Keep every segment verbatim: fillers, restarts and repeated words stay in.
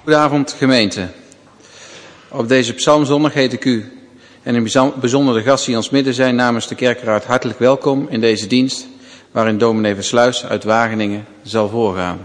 Goedenavond gemeente. Op deze psalmzondag heet ik u en in bijzonder de gasten die ons midden zijn namens de kerkraad hartelijk welkom in deze dienst waarin dominee Versluis uit Wageningen zal voorgaan.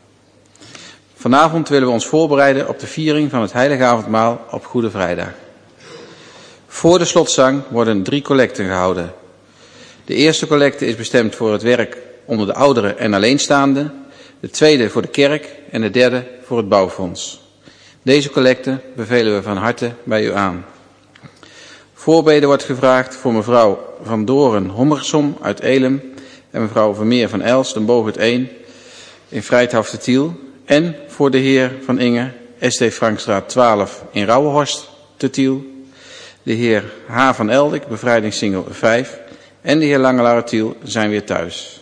Vanavond willen we ons voorbereiden op de viering van het Heilige Avondmaal op Goede Vrijdag. Voor de slotzang worden drie collecten gehouden. De eerste collecte is bestemd voor het werk onder de ouderen en alleenstaanden, de tweede voor de kerk en de derde voor het bouwfonds. Deze collecte bevelen we van harte bij u aan. Voorbeden wordt gevraagd voor mevrouw Van Doren Hommersom uit Elem en mevrouw Vermeer van Els, Den Boog het een in Vrijthof te Tiel en voor de heer Van Inge, S D Frankstraat twaalf in Rauwehorst te Tiel, de heer H. van Eldik, bevrijdingssingel vijf en de heer Langelaar Tiel zijn weer thuis.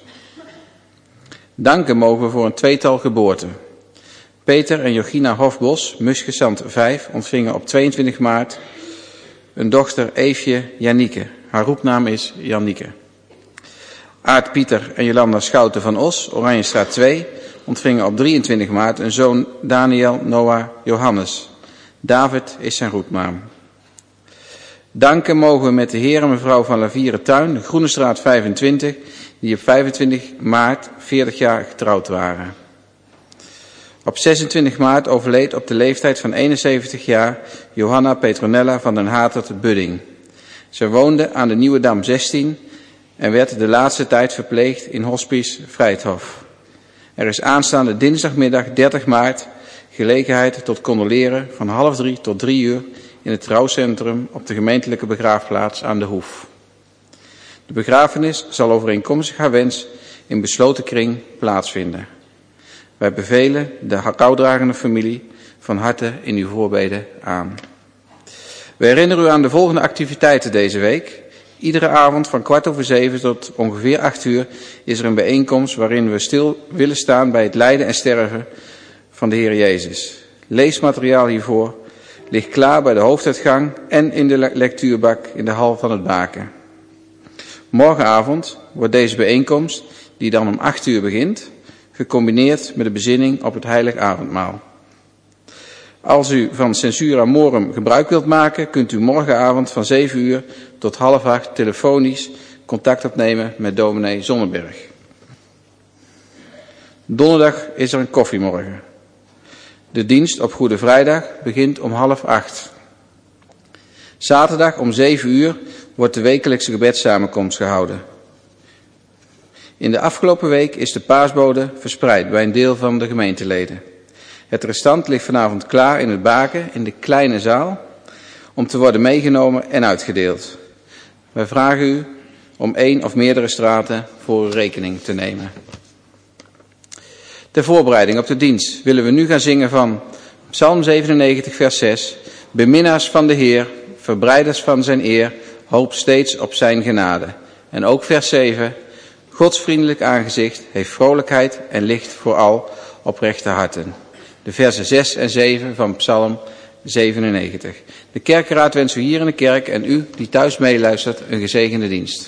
Danken mogen we voor een tweetal geboorten. Peter en Jochina Hofbos, Musgesant vijf, ontvingen op tweeëntwintig maart een dochter Eefje Janieke. Haar roepnaam is Janieke. Aart Pieter en Jolanda Schouten van Os, Oranjestraat twee, ontvingen op drieëntwintig maart een zoon Daniel Noah Johannes. David is zijn roepnaam. Danken mogen we met de heer en mevrouw van Lavieren Tuin, Groenestraat vijfentwintig, die op vijfentwintig maart veertig jaar getrouwd waren. Op zesentwintig maart overleed op de leeftijd van eenenzeventig jaar Johanna Petronella van den Hatert Budding. Ze woonde aan de Nieuwe Dam zestien en werd de laatste tijd verpleegd in Hospice Vrijthof. Er is aanstaande dinsdagmiddag dertig maart gelegenheid tot condoleren van half drie tot drie uur in het trouwcentrum op de gemeentelijke begraafplaats aan de Hoef. De begrafenis zal overeenkomstig haar wens in besloten kring plaatsvinden. Wij bevelen de rouwdragende familie van harte in uw voorbeden aan. We herinneren u aan de volgende activiteiten deze week. Iedere avond van kwart over zeven tot ongeveer acht uur is er een bijeenkomst waarin we stil willen staan bij het lijden en sterven van de Heer Jezus. Leesmateriaal hiervoor ligt klaar bij de hoofduitgang en in de lectuurbak in de hal van het Baken. Morgenavond wordt deze bijeenkomst, die dan om acht uur begint, gecombineerd met de bezinning op het Heilig Avondmaal. Als u van Censura Morum gebruik wilt maken, kunt u morgenavond van zeven uur tot half acht telefonisch contact opnemen met dominee Zonneberg. Donderdag is er een koffiemorgen. De dienst op Goede Vrijdag begint om half acht. Zaterdag om zeven uur wordt de wekelijkse gebedssamenkomst gehouden. In de afgelopen week is de paasbode verspreid bij een deel van de gemeenteleden. Het restant ligt vanavond klaar in het Baken in de kleine zaal om te worden meegenomen en uitgedeeld. Wij vragen u om één of meerdere straten voor uw rekening te nemen. Ter voorbereiding op de dienst willen we nu gaan zingen van Psalm zevenennegentig vers zes. Beminnaars van de Heer, verbreiders van zijn eer, hoop steeds op zijn genade. En ook vers zeven. Gods vriendelijk aangezicht heeft vrolijkheid en licht voor al oprechte harten. De versen zes en zeven van Psalm zevenennegentig. De kerkenraad wenst u hier in de kerk en u die thuis meeluistert een gezegende dienst.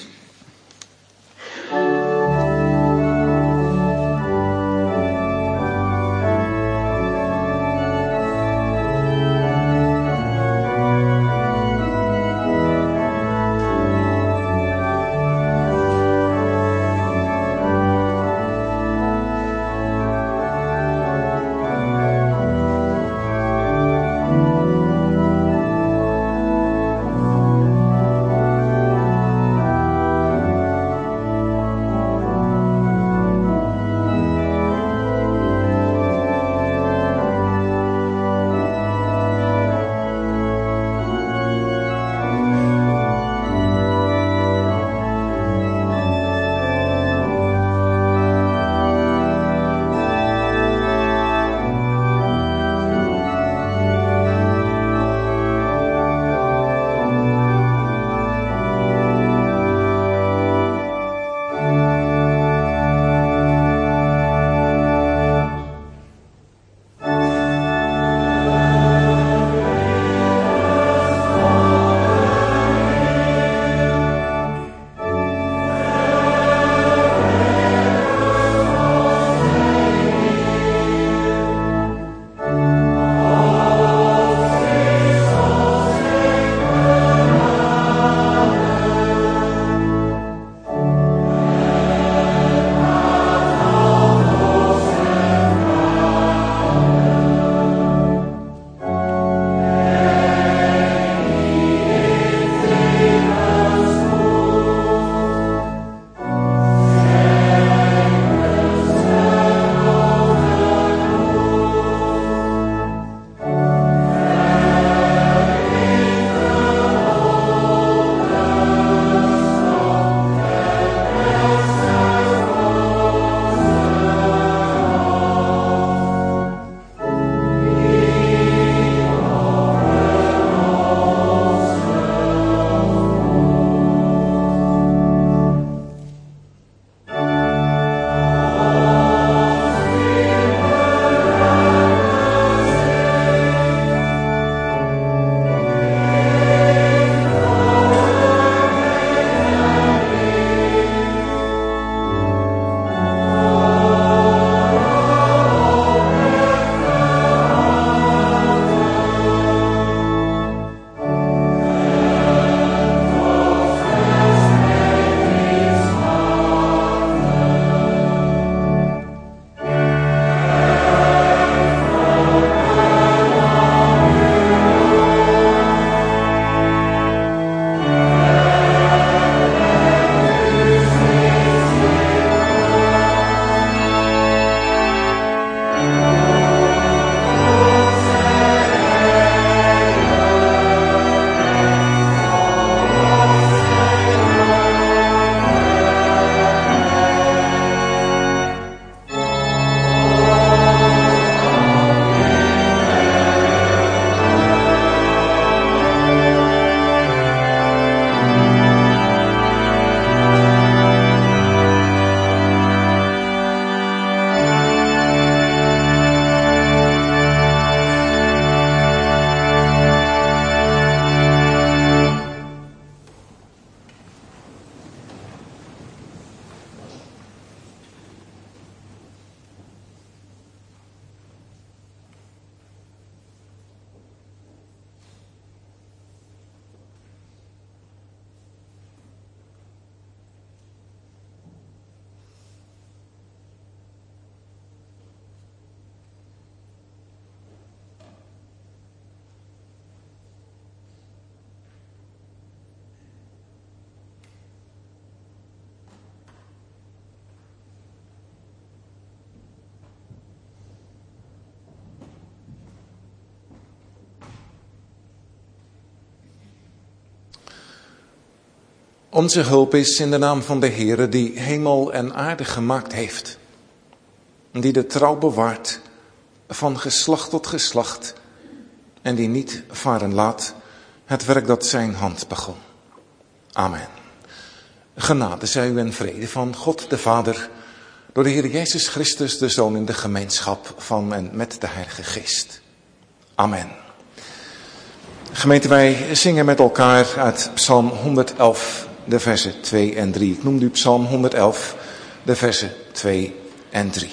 Onze hulp is in de naam van de Heere die hemel en aarde gemaakt heeft. Die de trouw bewaart van geslacht tot geslacht. En die niet varen laat het werk dat zijn hand begon. Amen. Genade zij u en vrede van God de Vader, door de Heer Jezus Christus de Zoon in de gemeenschap van en met de Heilige Geest. Amen. Gemeente, wij zingen met elkaar uit Psalm honderd-elf, de versen twee en drie. Ik noem u Psalm honderd-elf, de versen twee en drie.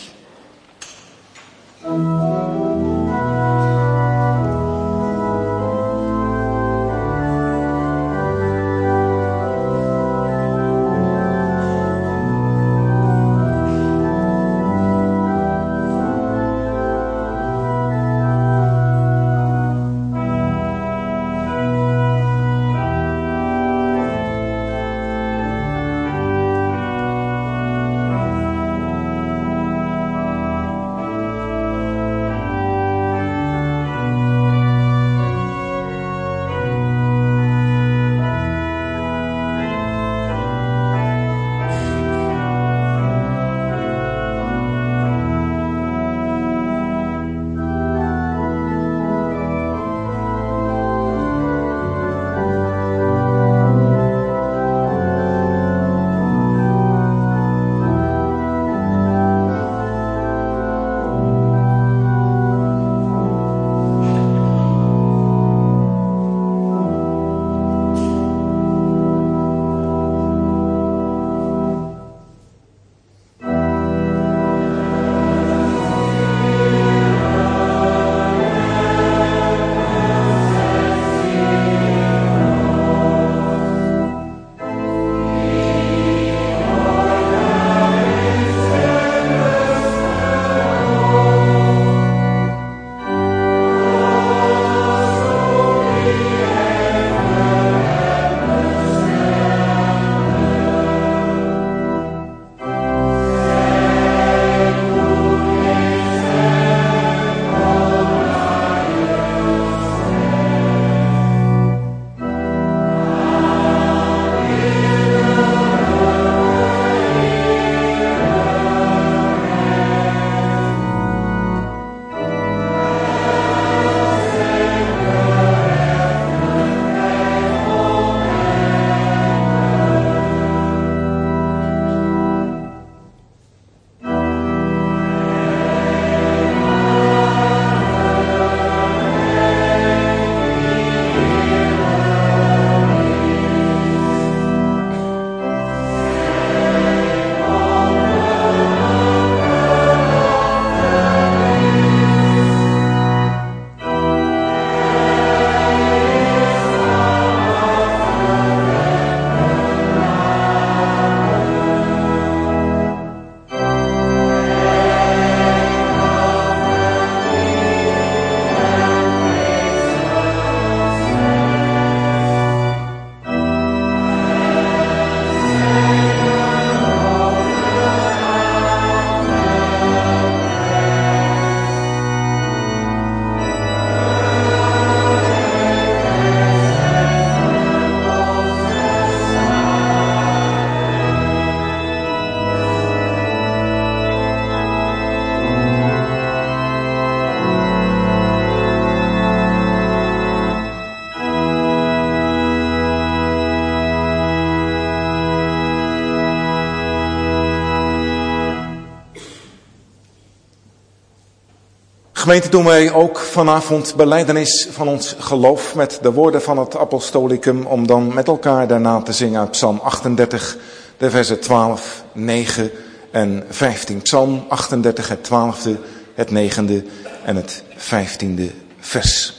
Gemeente, doen wij ook vanavond belijdenis van ons geloof met de woorden van het apostolicum, om dan met elkaar daarna te zingen uit Psalm achtendertig, de versen twaalf, negen en vijftien. Psalm achtendertig, het twaalfde, het negende en het vijftiende vers.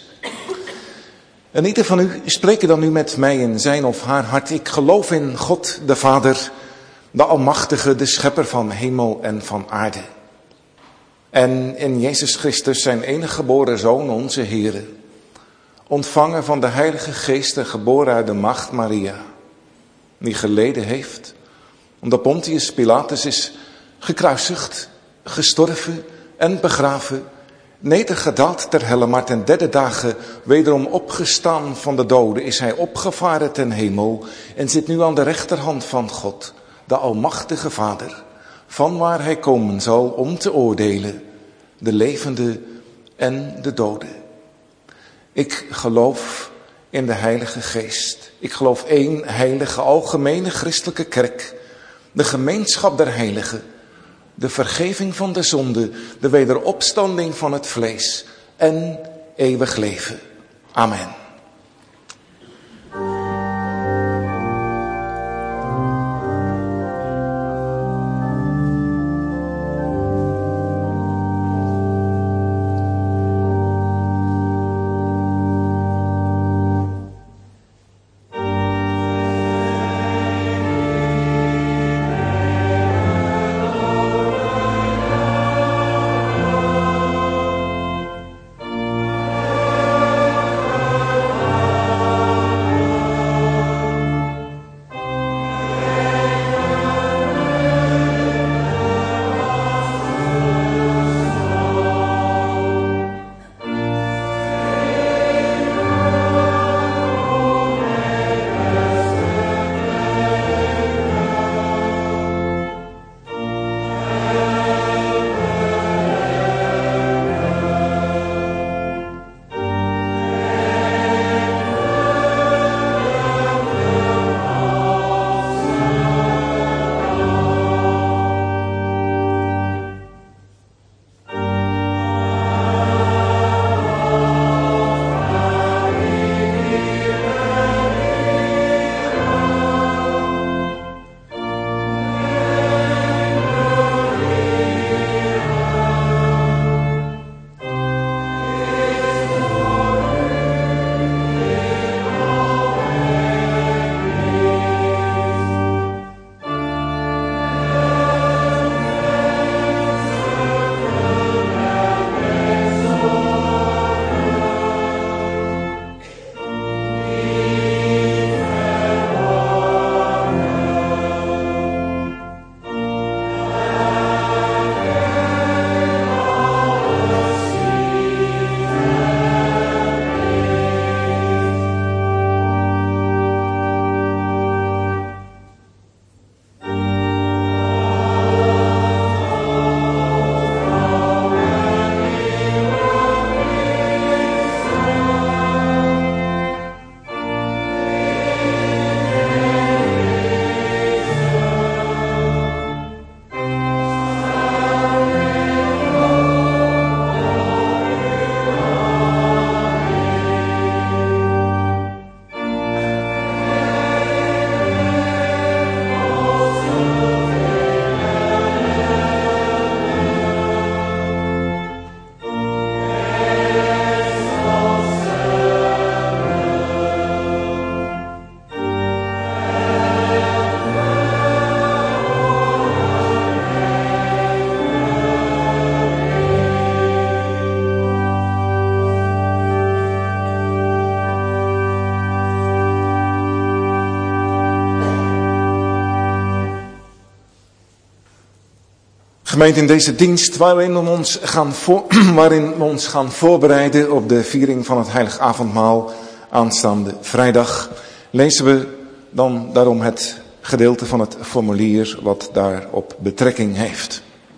En ieder van u spreken dan nu met mij in zijn of haar hart. Ik geloof in God de Vader, de Almachtige, de Schepper van hemel en van aarde. En in Jezus Christus, zijn enige geboren Zoon, onze Heere, ontvangen van de Heilige Geest en geboren uit de maagd Maria, die geleden heeft, omdat Pontius Pilatus is gekruisigd, gestorven en begraven, Nedergedaald ter helle, maar ten derde dagen wederom opgestaan van de doden, is hij opgevaren ten hemel en zit nu aan de rechterhand van God, de Almachtige Vader, van waar hij komen zal om te oordelen, de levenden en de doden. Ik geloof in de Heilige Geest. Ik geloof één heilige, algemene christelijke kerk, de gemeenschap der heiligen, de vergeving van de zonde, de wederopstanding van het vlees en eeuwig leven. Amen. Gemeente, in deze dienst waarin we ons gaan, voor, waarin we ons gaan voorbereiden op de viering van het Heilig Avondmaal aanstaande vrijdag, lezen we dan daarom het gedeelte van het formulier wat daarop betrekking heeft.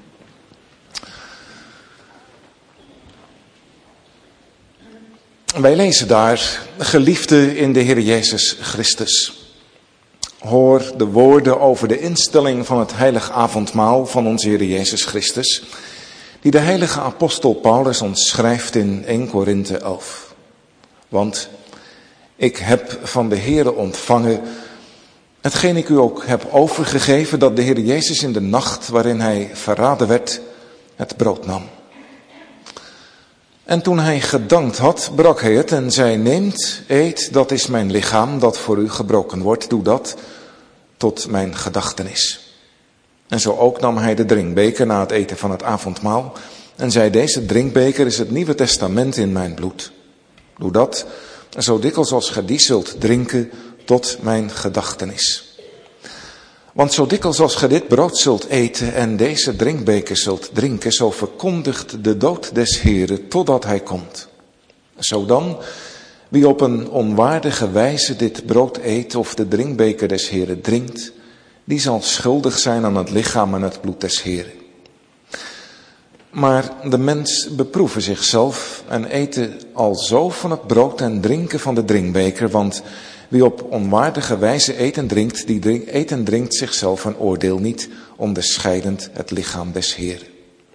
Wij lezen daar: geliefde in de Heer Jezus Christus, hoor de woorden over de instelling van het heilig avondmaal van onze Heer Jezus Christus, die de heilige apostel Paulus ons schrijft in Eerste Korinthe elf. Want ik heb van de Heere ontvangen hetgeen ik u ook heb overgegeven, dat de Heer Jezus in de nacht waarin hij verraden werd, het brood nam. En toen hij gedankt had, brak hij het en zei: neemt, eet, dat is mijn lichaam dat voor u gebroken wordt. Doe dat tot mijn gedachtenis. En zo ook nam hij de drinkbeker na het eten van het avondmaal en zei: deze drinkbeker is het Nieuwe Testament in mijn bloed. Doe dat, zo dikwijls als ge die zult drinken, tot mijn gedachtenis. Want zo dikwijls als ge dit brood zult eten en deze drinkbeker zult drinken, zo verkondigt de dood des Heren totdat hij komt. Zo dan, wie op een onwaardige wijze dit brood eet of de drinkbeker des Heren drinkt, die zal schuldig zijn aan het lichaam en het bloed des Heren. Maar de mens beproeven zichzelf en eten alzo van het brood en drinken van de drinkbeker, want wie op onwaardige wijze eet en drinkt, die drink, eet en drinkt zichzelf een oordeel niet, onderscheidend het lichaam des Heren.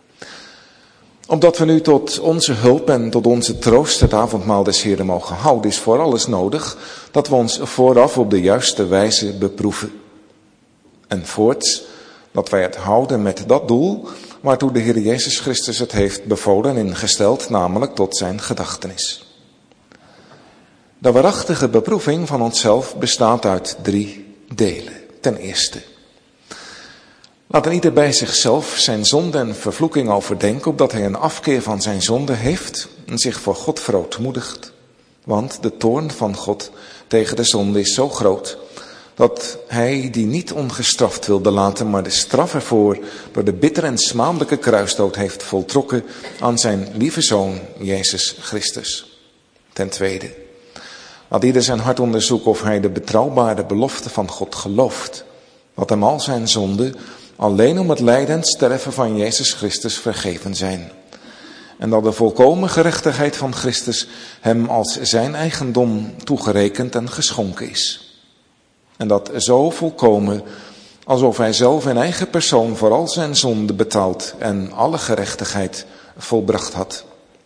Opdat we nu tot onze hulp en tot onze troost het avondmaal des Heren mogen houden, is voor alles nodig dat we ons vooraf op de juiste wijze beproeven. En voorts dat wij het houden met dat doel waartoe de Heer Jezus Christus het heeft bevolen en ingesteld, namelijk tot zijn gedachtenis. De waarachtige beproeving van onszelf bestaat uit drie delen. Ten eerste, laat een ieder bij zichzelf zijn zonde en vervloeking overdenken, opdat hij een afkeer van zijn zonde heeft en zich voor God verootmoedigt. Want de toorn van God tegen de zonde is zo groot, dat hij die niet ongestraft wilde laten, maar de straf ervoor door de bittere en smadelijke kruisdood heeft voltrokken aan zijn lieve Zoon, Jezus Christus. Ten tweede, laat ieder zijn hart onderzoeken of hij de betrouwbare belofte van God gelooft, dat hem al zijn zonden alleen om het lijden en sterven van Jezus Christus vergeven zijn. En dat de volkomen gerechtigheid van Christus hem als zijn eigendom toegerekend en geschonken is. En dat zo volkomen, alsof hij zelf in eigen persoon voor al zijn zonden betaald en alle gerechtigheid volbracht had.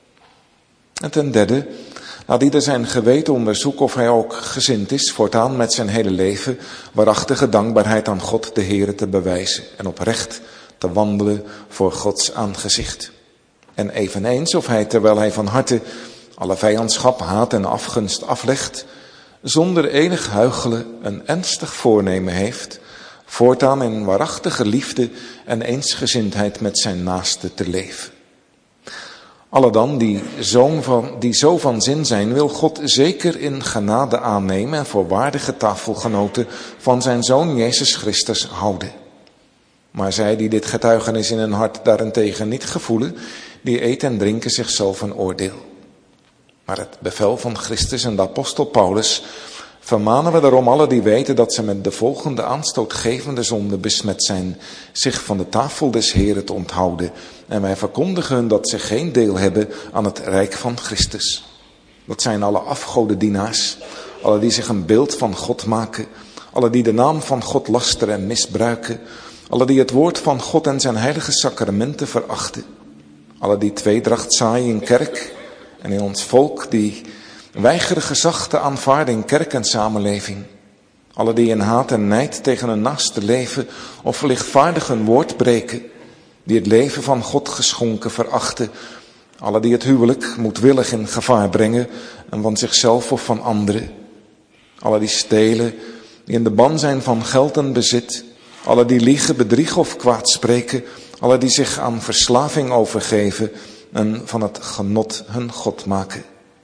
En ten derde, laat ieder zijn geweten onderzoeken of hij ook gezind is voortaan met zijn hele leven waarachtige dankbaarheid aan God de Heere te bewijzen en oprecht te wandelen voor Gods aangezicht. En eveneens of hij, terwijl hij van harte alle vijandschap, haat en afgunst aflegt, zonder enig huichelen een ernstig voornemen heeft, voortaan in waarachtige liefde en eensgezindheid met zijn naaste te leven. Alle dan die, zoon van, die zo van zin zijn, wil God zeker in genade aannemen en voor waardige tafelgenoten van zijn Zoon Jezus Christus houden. Maar zij die dit getuigenis in hun hart daarentegen niet gevoelen, die eten en drinken zichzelf een oordeel. Maar het bevel van Christus en de apostel Paulus vermanen we daarom alle die weten dat ze met de volgende aanstootgevende zonde besmet zijn, zich van de tafel des Heren te onthouden. En wij verkondigen hun dat ze geen deel hebben aan het rijk van Christus. Dat zijn alle afgodendienaars, alle die zich een beeld van God maken, alle die de naam van God lasteren en misbruiken, alle die het woord van God en zijn heilige sacramenten verachten, alle die tweedracht zaaien in kerk en in ons volk, die weigeren gezag te aanvaarden in kerk en samenleving. Alle die in haat en nijd tegen een naaste leven of lichtvaardig een woord breken, die het leven van God geschonken verachten. Alle die het huwelijk moedwillig in gevaar brengen en van zichzelf of van anderen. Alle die stelen, die in de ban zijn van geld en bezit. Alle die liegen, bedriegen of kwaad spreken. Alle die zich aan verslaving overgeven en van het genot hun God maken.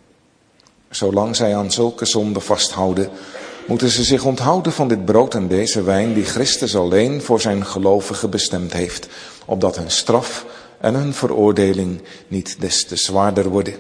Zolang zij aan zulke zonden vasthouden, moeten ze zich onthouden van dit brood en deze wijn die Christus alleen voor zijn gelovigen bestemd heeft, opdat hun straf en hun veroordeling niet des te zwaarder worden.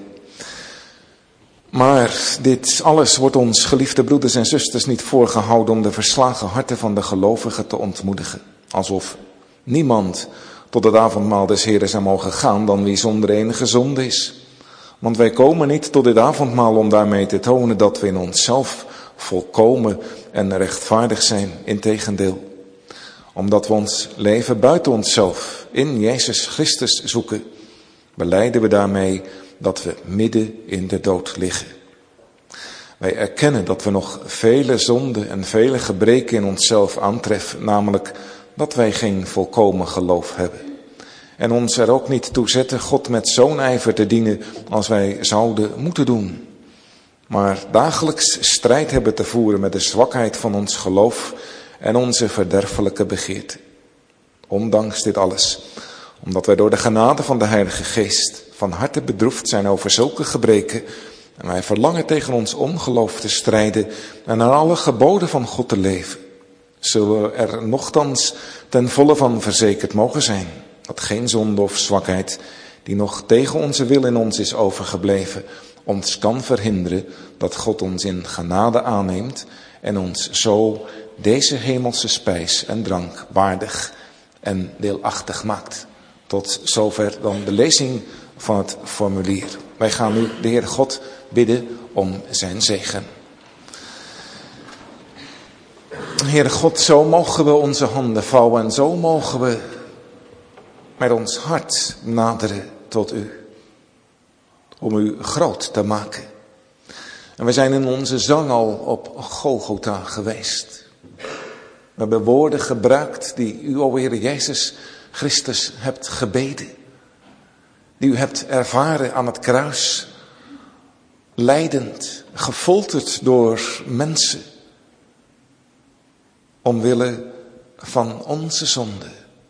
Maar dit alles wordt ons, geliefde broeders en zusters, niet voorgehouden om de verslagen harten van de gelovigen te ontmoedigen. Alsof niemand tot het avondmaal des Heren zou mogen gaan dan wie zonder enige zonde is. Want wij komen niet tot dit avondmaal om daarmee te tonen dat we in onszelf volkomen en rechtvaardig zijn. Integendeel, omdat we ons leven buiten onszelf in Jezus Christus zoeken, belijden we daarmee dat we midden in de dood liggen. Wij erkennen dat we nog vele zonden en vele gebreken in onszelf aantreffen, namelijk dat wij geen volkomen geloof hebben. En ons er ook niet toe zetten God met zo'n ijver te dienen als wij zouden moeten doen. Maar dagelijks strijd hebben te voeren met de zwakheid van ons geloof en onze verderfelijke begeerte. Ondanks dit alles, omdat wij door de genade van de Heilige Geest van harte bedroefd zijn over zulke gebreken, en wij verlangen tegen ons ongeloof te strijden en naar alle geboden van God te leven, zullen we er nochtans ten volle van verzekerd mogen zijn dat geen zonde of zwakheid die nog tegen onze wil in ons is overgebleven, ons kan verhinderen dat God ons in genade aanneemt en ons zo deze hemelse spijs en drank waardig en deelachtig maakt. Tot zover dan de lezing van het formulier. Wij gaan nu de Heer God bidden om zijn zegen. Heere God, zo mogen we onze handen vouwen en zo mogen we met ons hart naderen tot u. Om u groot te maken. En we zijn in onze zang al op Golgotha geweest. We hebben woorden gebruikt die u, o Heer Jezus Christus, hebt gebeden. Die u hebt ervaren aan het kruis. Lijdend, gefolterd door mensen. Omwille van onze zonde.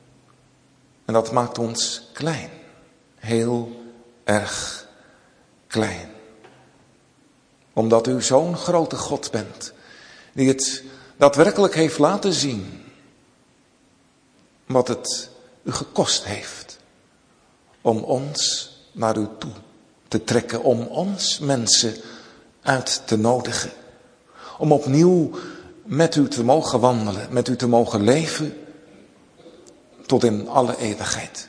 En dat maakt ons klein. Heel erg klein. Omdat u zo'n grote God bent. Die het daadwerkelijk heeft laten zien. Wat het u gekost heeft. Om ons naar u toe te trekken. Om ons mensen uit te nodigen. Om opnieuw met u te mogen wandelen. Met u te mogen leven. Tot in alle eeuwigheid.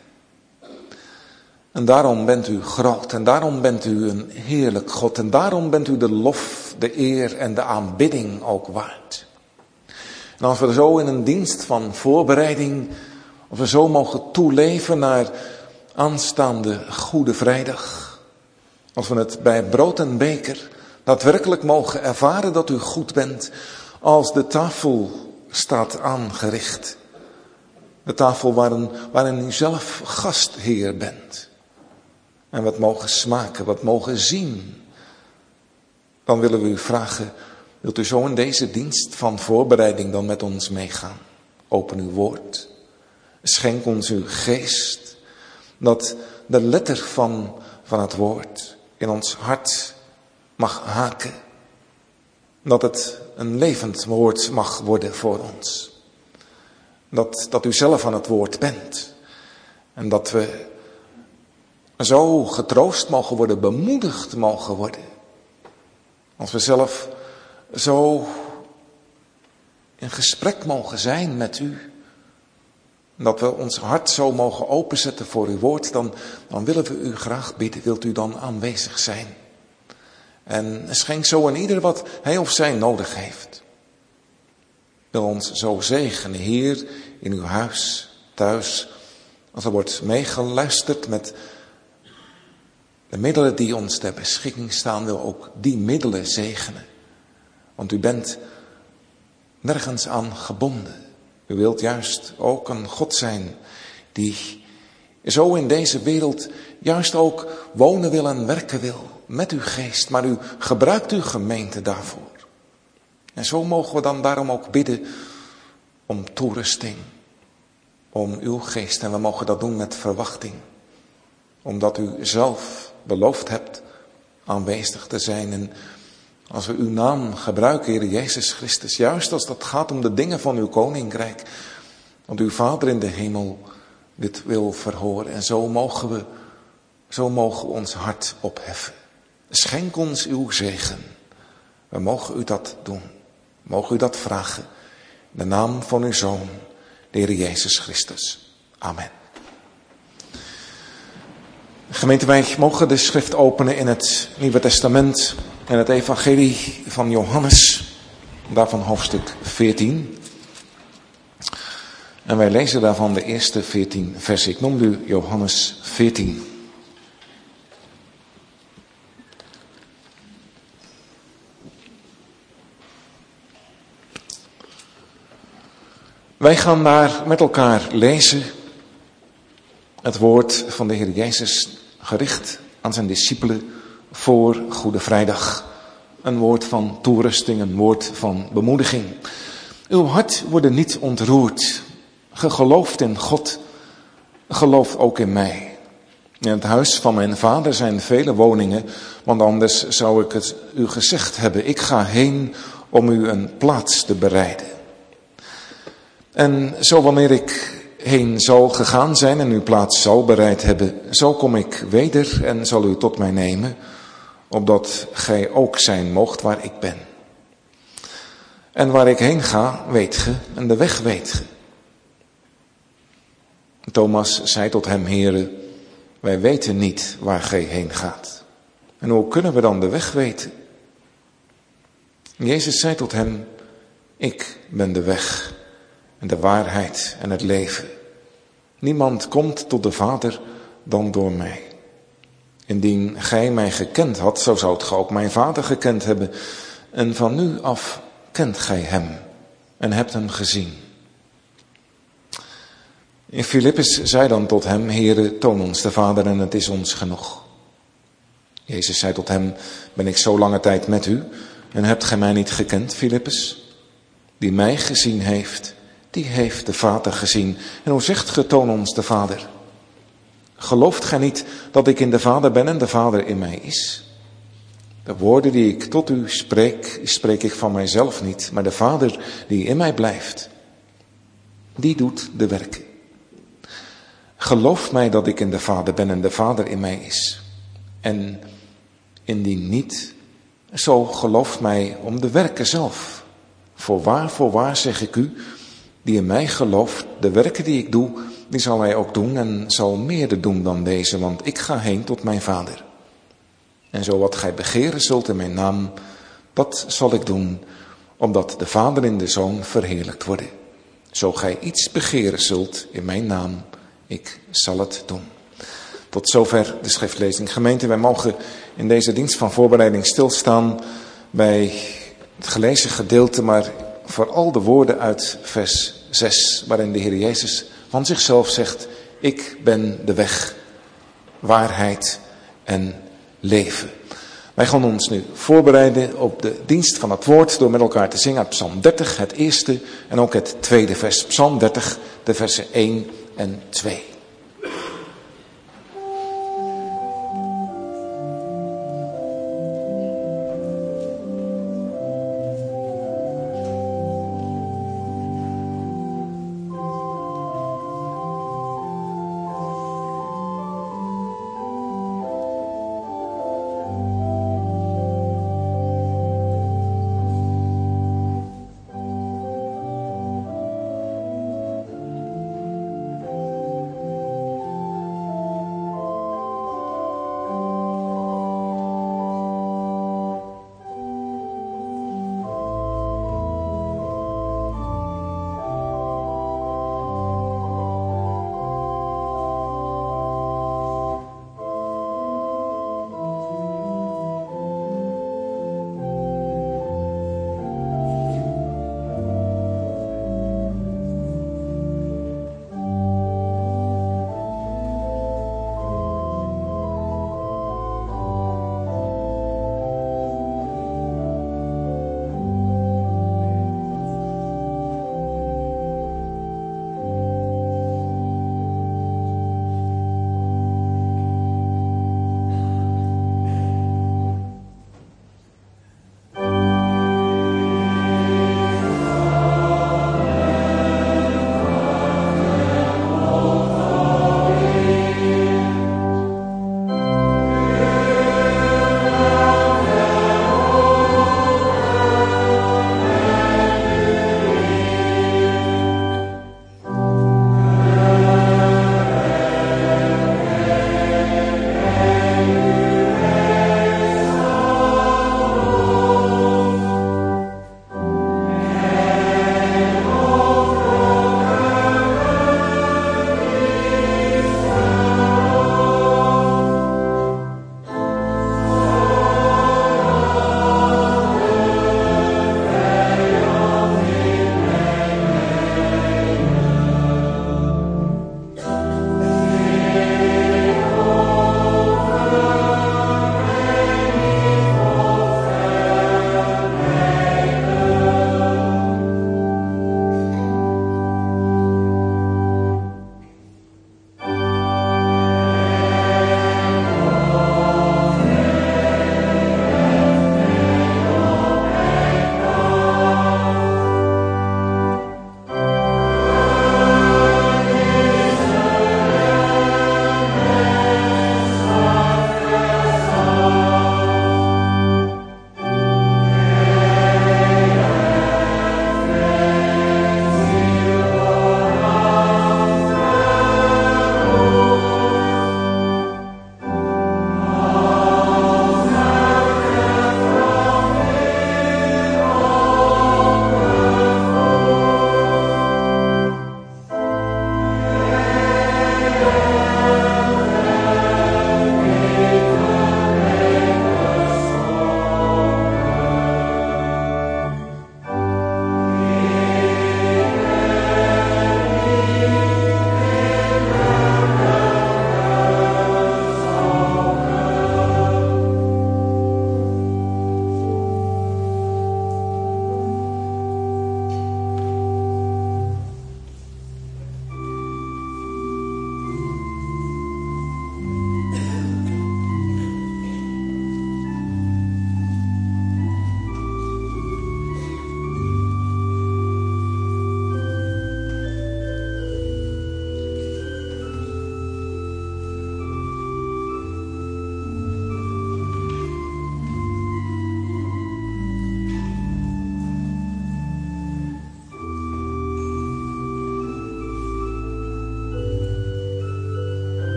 En daarom bent u groot. En daarom bent u een heerlijk God. En daarom bent u de lof, de eer en de aanbidding ook waard. En als we zo in een dienst van voorbereiding, als we zo mogen toeleven naar aanstaande Goede Vrijdag. Als we het bij brood en beker daadwerkelijk mogen ervaren dat u goed bent. Als de tafel staat aangericht. De tafel waarin, waarin u zelf gastheer bent. En wat mogen smaken, wat mogen zien. Dan willen we u vragen, wilt u zo in deze dienst van voorbereiding dan met ons meegaan? Open uw woord. Schenk ons uw geest. Dat de letter van, van het woord in ons hart mag haken. Dat het een levend woord mag worden voor ons. Dat, dat u zelf aan het woord bent. En dat we zo getroost mogen worden, bemoedigd mogen worden. Als we zelf zo in gesprek mogen zijn met u. Dat we ons hart zo mogen openzetten voor uw woord. Dan, dan willen we u graag bidden. Wilt u dan aanwezig zijn? En schenk zo aan ieder wat hij of zij nodig heeft. Wil ons zo zegenen, Heer, in uw huis, thuis. Als er wordt meegeluisterd met de middelen die ons ter beschikking staan, wil ook die middelen zegenen. Want u bent nergens aan gebonden. U wilt juist ook een God zijn die zo in deze wereld juist ook wonen wil en werken wil met uw geest. Maar u gebruikt uw gemeente daarvoor. En zo mogen we dan daarom ook bidden om toerusting. Om uw geest. En we mogen dat doen met verwachting. Omdat u zelf beloofd hebt aanwezig te zijn. En als we uw naam gebruiken, Heer Jezus Christus. Juist als dat gaat om de dingen van uw koninkrijk. Want uw Vader in de hemel dit wil verhoren. En zo mogen we, zo mogen we ons hart opheffen. Schenk ons uw zegen. We mogen u dat doen. Mogen u dat vragen. In de naam van uw Zoon, de Heer Jezus Christus. Amen. Gemeente, wij mogen de schrift openen in het Nieuwe Testament. En het evangelie van Johannes. Daarvan hoofdstuk veertien. En wij lezen daarvan de eerste veertien versen. Ik noemde u Johannes veertien. Wij gaan daar met elkaar lezen het woord van de Heer Jezus gericht aan zijn discipelen voor Goede Vrijdag. Een woord van toerusting, een woord van bemoediging. Uw hart wordt niet ontroerd. Ge gelooft in God, geloof ook in mij. In het huis van mijn vader zijn vele woningen, want anders zou ik het u gezegd hebben. Ik ga heen om u een plaats te bereiden. En zo wanneer ik heen zal gegaan zijn en uw plaats zal bereid hebben, zo kom ik weder en zal u tot mij nemen, opdat gij ook zijn moogt waar ik ben. En waar ik heen ga, weet ge, en de weg weet ge. Thomas zei tot hem, Heere, wij weten niet waar gij heen gaat. En hoe kunnen we dan de weg weten? Jezus zei tot hem, ik ben de weg en de waarheid en het leven. Niemand komt tot de Vader dan door mij. Indien gij mij gekend had, zo zoudt gij ook mijn Vader gekend hebben. En van nu af kent gij hem en hebt hem gezien. En Filippus zei dan tot hem, Heere, toon ons de Vader en het is ons genoeg. Jezus zei tot hem, ben ik zo lange tijd met u en hebt gij mij niet gekend, Filippus? Die mij gezien heeft, die heeft de Vader gezien. En hoe zegt ge, toon ons de Vader? Gelooft gij niet dat ik in de Vader ben en de Vader in mij is? De woorden die ik tot u spreek, spreek ik van mijzelf niet, maar de Vader die in mij blijft, die doet de werken. Geloof mij dat ik in de Vader ben en de Vader in mij is. En indien niet, zo gelooft mij om de werken zelf. Voorwaar, voorwaar zeg ik u, die in mij gelooft, de werken die ik doe, die zal hij ook doen en zal meer doen dan deze, want ik ga heen tot mijn Vader. En zo wat gij begeren zult in mijn naam, dat zal ik doen, omdat de Vader in de Zoon verheerlijkt worden. Zo gij iets begeren zult in mijn naam, ik zal het doen. Tot zover de schriftlezing. Gemeente, wij mogen in deze dienst van voorbereiding stilstaan bij het gelezen gedeelte, maar vooral de woorden uit vers zes, waarin de Heer Jezus van zichzelf zegt, ik ben de weg, waarheid en leven. Wij gaan ons nu voorbereiden op de dienst van het woord door met elkaar te zingen uit Psalm dertig, het eerste en ook het tweede vers. Psalm dertig, de versen één en twee.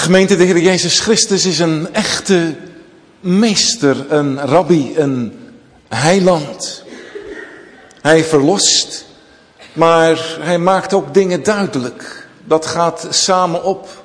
Gemeente, de Heer Jezus Christus is een echte meester, een rabbi, een heiland. Hij verlost, maar hij maakt ook dingen duidelijk. Dat gaat samen op.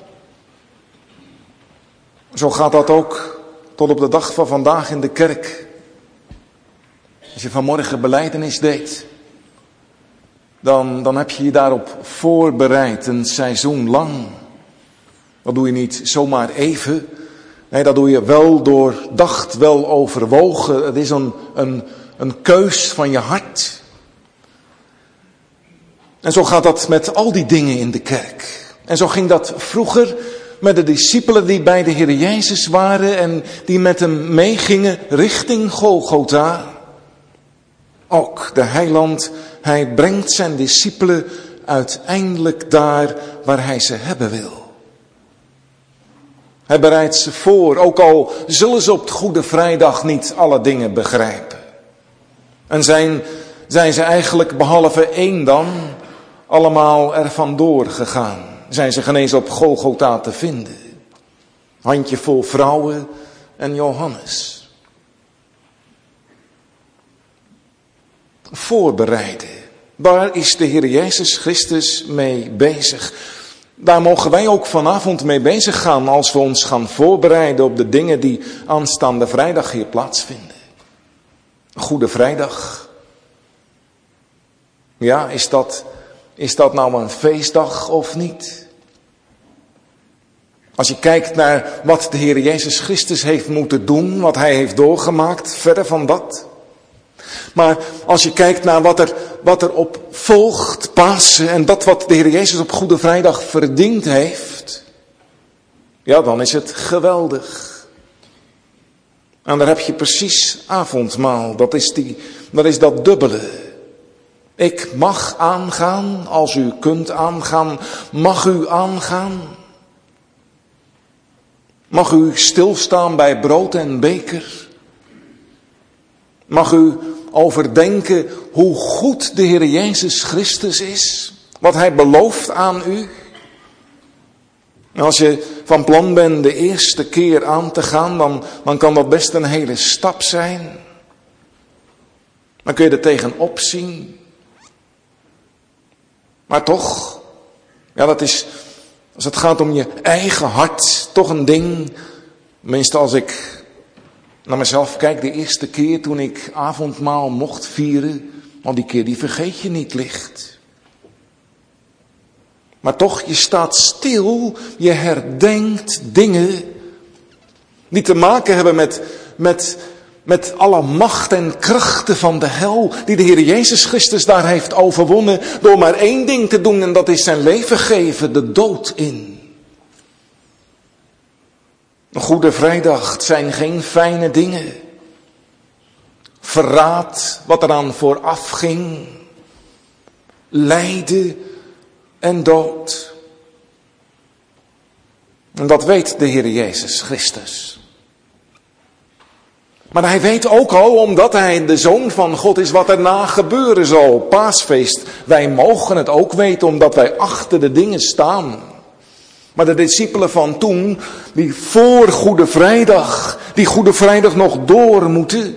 Zo gaat dat ook tot op de dag van vandaag in de kerk. Als je vanmorgen belijdenis deed, dan, dan heb je je daarop voorbereid, een seizoen lang. Dat doe je niet zomaar even. Nee, dat doe je wel doordacht, wel overwogen. Het is een, een, een keus van je hart. En zo gaat dat met al die dingen in de kerk. En zo ging dat vroeger met de discipelen die bij de Heer Jezus waren en die met hem meegingen richting Golgotha. Ook de heiland, hij brengt zijn discipelen uiteindelijk daar waar hij ze hebben wil. Hij bereidt ze voor, ook al zullen ze op het Goede Vrijdag niet alle dingen begrijpen. En zijn, zijn ze eigenlijk behalve één dan allemaal er vandoor gegaan. Zijn ze geen eens op Golgotha te vinden. Handjevol vrouwen en Johannes. Voorbereiden. Daar is de Heer Jezus Christus mee bezig. Daar mogen wij ook vanavond mee bezig gaan als we ons gaan voorbereiden op de dingen die aanstaande vrijdag hier plaatsvinden. Goede Vrijdag. Ja, is dat, is dat nou een feestdag of niet? Als je kijkt naar wat de Heer Jezus Christus heeft moeten doen, wat hij heeft doorgemaakt, verder van dat. Maar als je kijkt naar wat er, wat er op volgt, Pasen, en dat wat de Heer Jezus op Goede Vrijdag verdiend heeft, ja, dan is het geweldig. En daar heb je precies avondmaal, dat is, die, dat, is dat dubbele. Ik mag aangaan, als u kunt aangaan, mag u aangaan. Mag u stilstaan bij brood en beker. Mag u overdenken hoe goed de Heer Jezus Christus is. Wat hij belooft aan u. En als je van plan bent de eerste keer aan te gaan, dan, dan kan dat best een hele stap zijn. Dan kun je er tegenop zien. Maar toch, ja, dat is, als het gaat om je eigen hart, toch een ding. Tenminste, als ik naar mezelf kijk, de eerste keer toen ik avondmaal mocht vieren, want die keer die vergeet je niet licht. Maar toch, je staat stil, je herdenkt dingen die te maken hebben met, met, met alle macht en krachten van de hel, die de Heer Jezus Christus daar heeft overwonnen, door maar één ding te doen, en dat is zijn leven geven, de dood in. Een Goede Vrijdag, het zijn geen fijne dingen. Verraad, wat eraan vooraf ging. Lijden en dood. En dat weet de Heer Jezus Christus. Maar hij weet ook al, omdat hij de Zoon van God is, wat erna gebeuren zal. Paasfeest. Wij mogen het ook weten, omdat wij achter de dingen staan. Maar de discipelen van toen, die voor Goede Vrijdag, die Goede Vrijdag nog door moeten.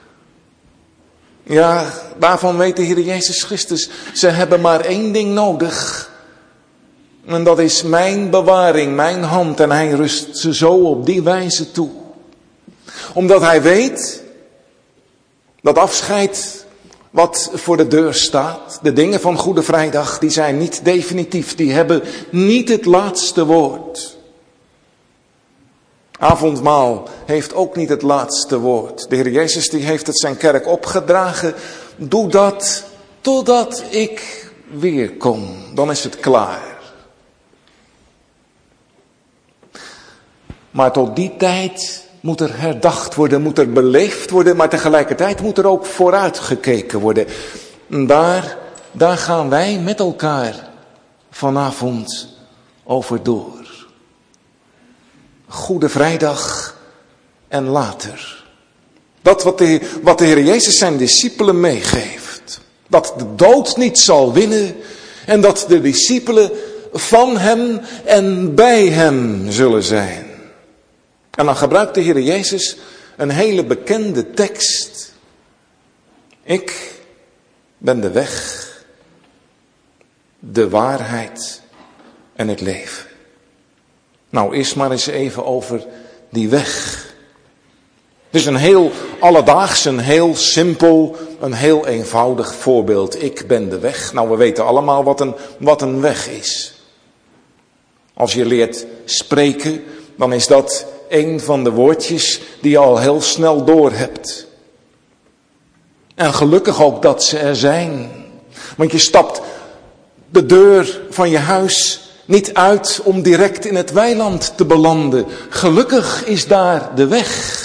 Ja, daarvan weet de Heer Jezus Christus, ze hebben maar één ding nodig. En dat is mijn bewaring, mijn hand. En hij rust ze zo op die wijze toe. Omdat hij weet dat afscheid wat voor de deur staat, de dingen van Goede Vrijdag, die zijn niet definitief. Die hebben niet het laatste woord. Avondmaal heeft ook niet het laatste woord. De Heer Jezus die heeft het zijn kerk opgedragen. Doe dat totdat ik weer kom. Dan is het klaar. Maar tot die tijd moet er herdacht worden, moet er beleefd worden, maar tegelijkertijd moet er ook vooruitgekeken worden. En daar, daar gaan wij met elkaar vanavond over door. Goede Vrijdag en later. Dat wat de, wat de Heer Jezus zijn discipelen meegeeft. Dat de dood niet zal winnen en dat de discipelen van hem en bij hem zullen zijn. En dan gebruikt de Heer Jezus een hele bekende tekst. Ik ben de weg, de waarheid en het leven. Nou, eerst maar eens even over die weg. Het is een heel alledaags, een heel simpel, een heel eenvoudig voorbeeld. Ik ben de weg. Nou, we weten allemaal wat een, wat een weg is. Als je leert spreken, dan is dat een van de woordjes die je al heel snel doorhebt. En gelukkig ook dat ze er zijn. Want je stapt de deur van je huis niet uit om direct in het weiland te belanden. Gelukkig is daar de weg.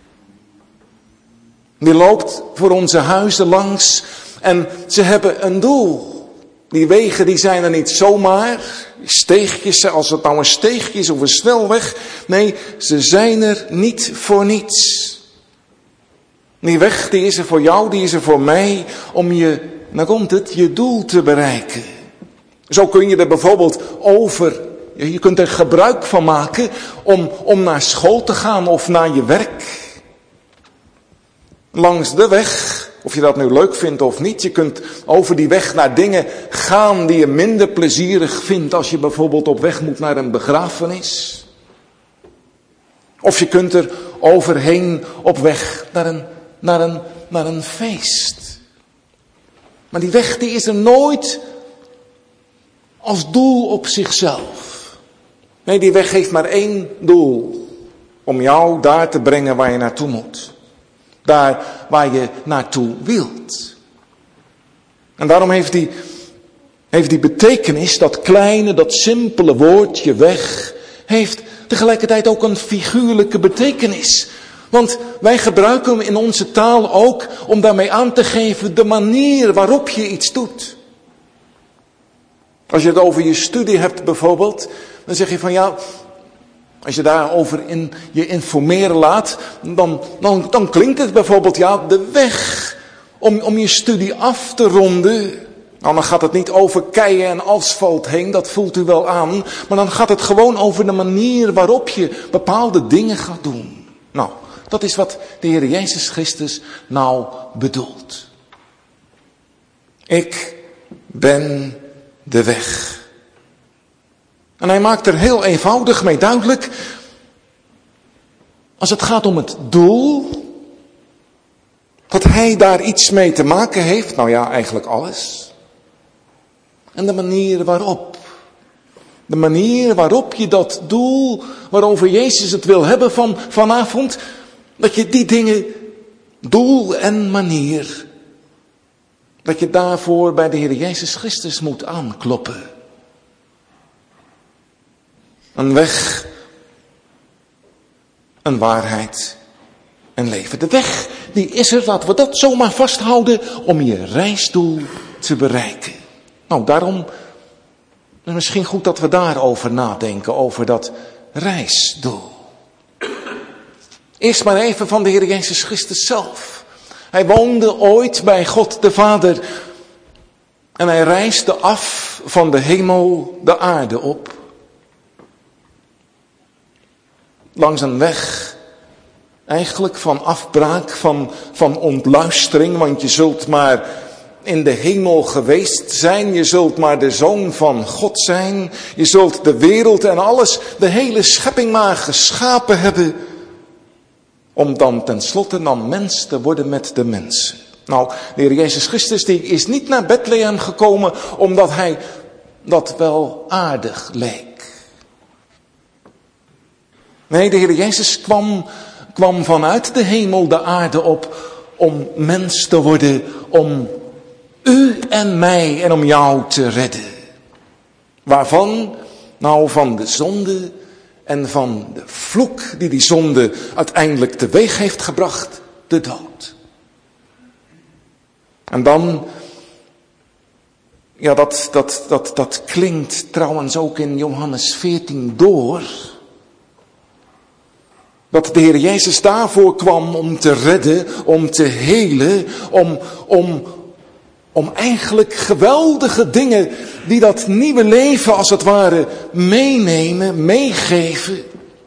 Die loopt voor onze huizen langs en ze hebben een doel. Die wegen die zijn er niet zomaar, steegjes, als het nou een steegje is of een snelweg. Nee, ze zijn er niet voor niets. Die weg die is er voor jou, die is er voor mij, om je, nou komt het, je doel te bereiken. Zo kun je er bijvoorbeeld over, je kunt er gebruik van maken om, om naar school te gaan of naar je werk. Langs de weg, of je dat nu leuk vindt of niet, je kunt over die weg naar dingen gaan die je minder plezierig vindt als je bijvoorbeeld op weg moet naar een begrafenis. Of je kunt er overheen op weg naar een, naar een, naar een feest. Maar die weg die is er nooit als doel op zichzelf. Nee, die weg heeft maar één doel. Om jou daar te brengen waar je naartoe moet. Daar waar je naartoe wilt. En daarom heeft die, heeft die betekenis, dat kleine, dat simpele woordje weg, heeft tegelijkertijd ook een figuurlijke betekenis. Want wij gebruiken hem in onze taal ook om daarmee aan te geven de manier waarop je iets doet. Als je het over je studie hebt bijvoorbeeld, dan zeg je van ja, als je daarover in, je informeren laat, dan, dan, dan klinkt het bijvoorbeeld ja, de weg om, om je studie af te ronden. Nou, dan gaat het niet over keien en asfalt heen, dat voelt u wel aan. Maar dan gaat het gewoon over de manier waarop je bepaalde dingen gaat doen. Nou, dat is wat de Heer Jezus Christus nou bedoelt. Ik ben de weg. En hij maakt er heel eenvoudig mee duidelijk, als het gaat om het doel, dat hij daar iets mee te maken heeft, nou ja, eigenlijk alles. En de manier waarop. De manier waarop je dat doel, waarover Jezus het wil hebben van vanavond, dat je die dingen, doel en manier, dat je daarvoor bij de Heer Jezus Christus moet aankloppen. Een weg, een waarheid, een leven. De weg, die is er, laten we dat zomaar vasthouden, om je reisdoel te bereiken. Nou, daarom is het misschien goed dat we daarover nadenken, over dat reisdoel. Eerst maar even van de Heer Jezus Christus zelf. Hij woonde ooit bij God de Vader en hij reisde af van de hemel de aarde op. Langs een weg, eigenlijk van afbraak, van, van ontluistering, want je zult maar in de hemel geweest zijn, je zult maar de Zoon van God zijn, je zult de wereld en alles, de hele schepping maar geschapen hebben, om dan tenslotte dan mens te worden met de mensen. Nou, de Heer Jezus Christus die is niet naar Bethlehem gekomen, omdat hij dat wel aardig leek. Nee, de Heer Jezus kwam, kwam vanuit de hemel de aarde op om mens te worden, om u en mij en om jou te redden. Waarvan? Nou, van de zonde en van de vloek die die zonde uiteindelijk teweeg heeft gebracht, de dood. En dan, ja, dat, dat, dat, dat klinkt trouwens ook in Johannes veertien door. Dat de Heer Jezus daarvoor kwam om te redden, om te helen, om, om, Om eigenlijk geweldige dingen die dat nieuwe leven als het ware meenemen, meegeven.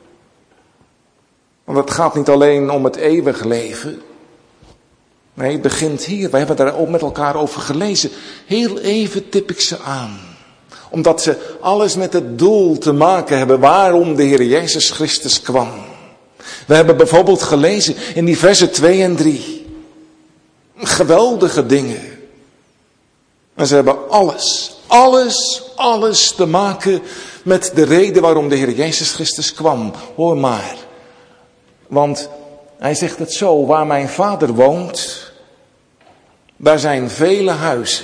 Want het gaat niet alleen om het eeuwig leven. Nee, het begint hier. We hebben daar ook met elkaar over gelezen. Heel even tip ik ze aan. Omdat ze alles met het doel te maken hebben waarom de Heer Jezus Christus kwam. We hebben bijvoorbeeld gelezen in die versen twee en drie. Geweldige dingen. En ze hebben alles, alles, alles te maken met de reden waarom de Heer Jezus Christus kwam. Hoor maar. Want hij zegt het zo, waar mijn Vader woont, daar zijn vele huizen.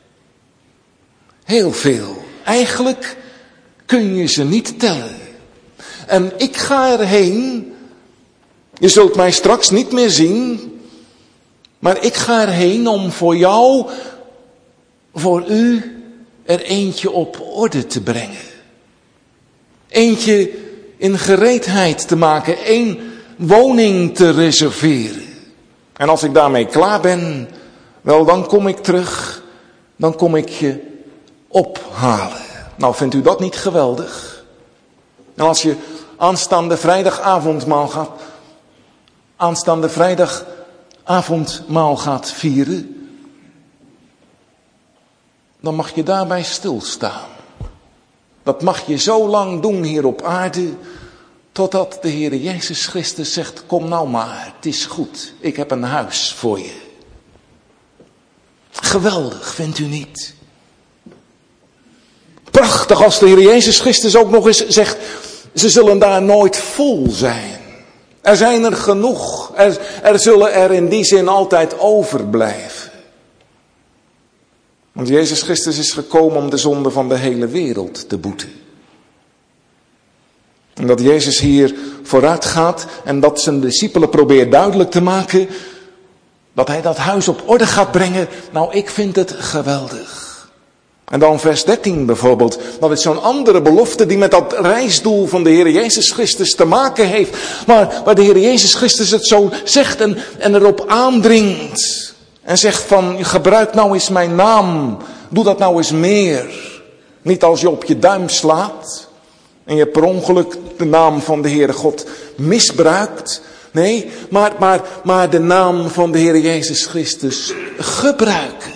Heel veel. Eigenlijk kun je ze niet tellen. En ik ga erheen. Je zult mij straks niet meer zien. Maar ik ga erheen om voor jou, voor u, er eentje op orde te brengen. Eentje in gereedheid te maken. Eén woning te reserveren. En als ik daarmee klaar ben, wel dan kom ik terug. Dan kom ik je ophalen. Nou, vindt u dat niet geweldig? En als je aanstaande vrijdagavondmaal gaat, aanstaande vrijdagavondmaal gaat vieren, dan mag je daarbij stilstaan. Dat mag je zo lang doen hier op aarde, totdat de Heer Jezus Christus zegt, kom nou maar, het is goed, ik heb een huis voor je. Geweldig, vindt u niet? Prachtig als de Heer Jezus Christus ook nog eens zegt, ze zullen daar nooit vol zijn. Er zijn er genoeg, er, er zullen er in die zin altijd overblijven. Want Jezus Christus is gekomen om de zonde van de hele wereld te boeten. En dat Jezus hier vooruit gaat en dat zijn discipelen probeert duidelijk te maken, dat hij dat huis op orde gaat brengen, nou ik vind het geweldig. En dan vers dertien bijvoorbeeld, dat is zo'n andere belofte die met dat reisdoel van de Heer Jezus Christus te maken heeft. Maar waar de Heer Jezus Christus het zo zegt en, en erop aandringt. En zegt van, gebruik nou eens mijn naam, doe dat nou eens meer. Niet als je op je duim slaat en je per ongeluk de naam van de Heere God misbruikt. Nee, maar, maar, maar de naam van de Heer Jezus Christus gebruiken.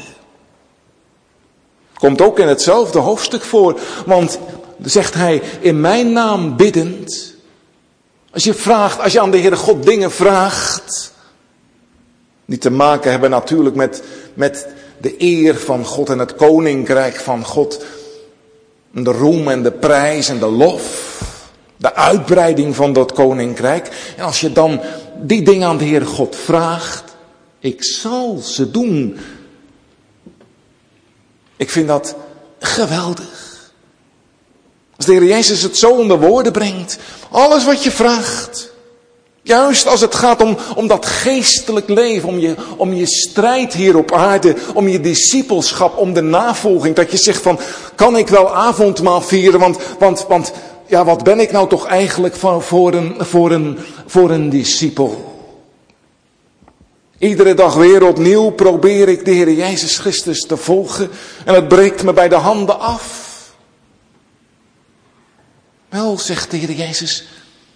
Komt ook in hetzelfde hoofdstuk voor. Want zegt hij, in mijn naam biddend. Als je vraagt, als je aan de Heere God dingen vraagt. Die te maken hebben natuurlijk met, met de eer van God en het koninkrijk van God. De roem en de prijs en de lof. De uitbreiding van dat koninkrijk. En als je dan die dingen aan de Heere God vraagt. Ik zal ze doen. Ik vind dat geweldig. Als de Heer Jezus het zo onder woorden brengt. Alles wat je vraagt. Juist als het gaat om, om dat geestelijk leven. Om je, om je strijd hier op aarde. Om je discipelschap. Om de navolging. Dat je zegt van. Kan ik wel avondmaal vieren? Want, want, want ja, wat ben ik nou toch eigenlijk voor, voor, een, voor, een, voor een discipel? Iedere dag weer opnieuw probeer ik de Heer Jezus Christus te volgen. En het breekt me bij de handen af. Wel, zegt de Heer Jezus.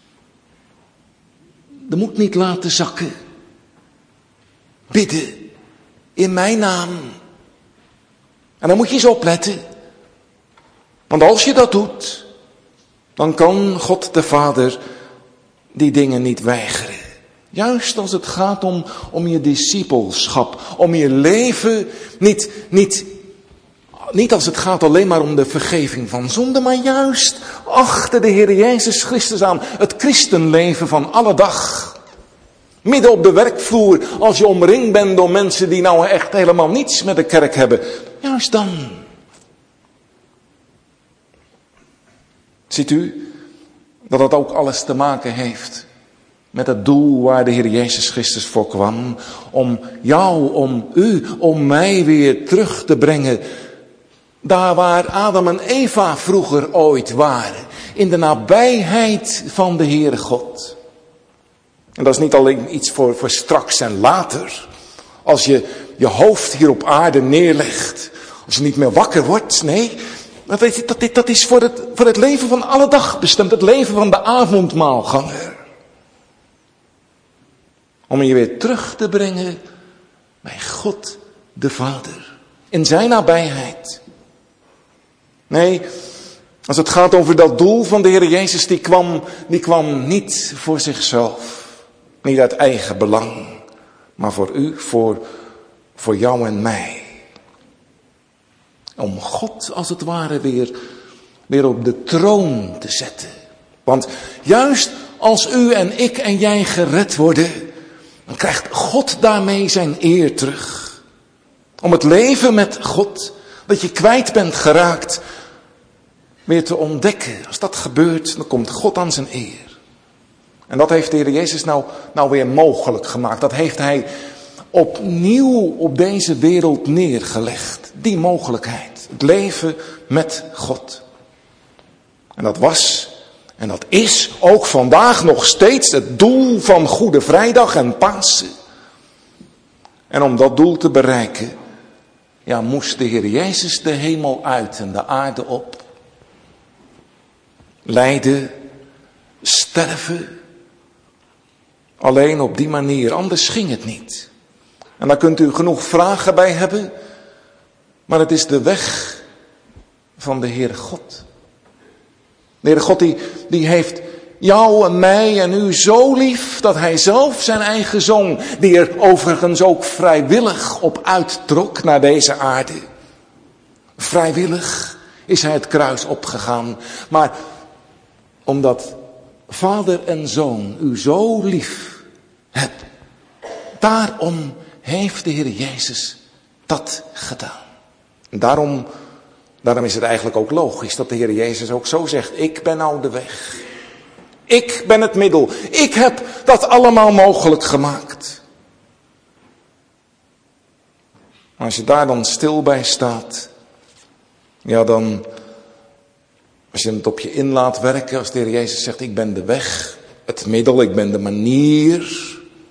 De moet niet laten zakken. Bidden. In mijn naam. En dan moet je eens opletten. Want als je dat doet. Dan kan God de Vader die dingen niet weigeren. Juist als het gaat om, om je discipelschap, om je leven, niet, niet, niet als het gaat alleen maar om de vergeving van zonde, maar juist achter de Heer Jezus Christus aan, het christenleven van alle dag. Midden op de werkvloer, als je omringd bent door mensen die nou echt helemaal niets met de kerk hebben, juist dan. Ziet u dat dat ook alles te maken heeft met het doel waar de Heer Jezus Christus voor kwam. Om jou, om u, om mij weer terug te brengen. Daar waar Adam en Eva vroeger ooit waren. In de nabijheid van de Heere God. En dat is niet alleen iets voor, voor straks en later. Als je je hoofd hier op aarde neerlegt. Als je niet meer wakker wordt, nee. Dat, weet je, dat, dat is voor het, voor het leven van alle dag bestemd. Het leven van de avondmaalganger. Om je weer terug te brengen bij God de Vader. In zijn nabijheid. Nee, als het gaat over dat doel van de Heer Jezus, die kwam, die kwam niet voor zichzelf. Niet uit eigen belang. Maar voor u, voor, voor jou en mij. Om God als het ware weer, weer op de troon te zetten. Want juist als u en ik en jij gered worden, dan krijgt God daarmee zijn eer terug. Om het leven met God, dat je kwijt bent geraakt, weer te ontdekken. Als dat gebeurt, dan komt God aan zijn eer. En dat heeft de Heer Jezus nou, nou weer mogelijk gemaakt. Dat heeft hij opnieuw op deze wereld neergelegd. Die mogelijkheid. Het leven met God. En dat was en dat is ook vandaag nog steeds het doel van Goede Vrijdag en Pasen. En om dat doel te bereiken, ja, moest de Heer Jezus de hemel uit en de aarde op. Lijden, sterven. Alleen op die manier, anders ging het niet. En daar kunt u genoeg vragen bij hebben. Maar het is de weg van de Heere God. De Heere God die, die heeft jou en mij en u zo lief dat hij zelf zijn eigen zoon, die er overigens ook vrijwillig op uittrok naar deze aarde. Vrijwillig is hij het kruis opgegaan. Maar omdat vader en zoon u zo lief hebben, daarom heeft de Heer Jezus dat gedaan. En daarom, daarom is het eigenlijk ook logisch dat de Heer Jezus ook zo zegt: ik ben nou de weg. Ik ben het middel. Ik heb dat allemaal mogelijk gemaakt. Maar als je daar dan stil bij staat, ja dan, als je het op je in laat werken, als de Heer Jezus zegt: ik ben de weg, het middel, ik ben de manier.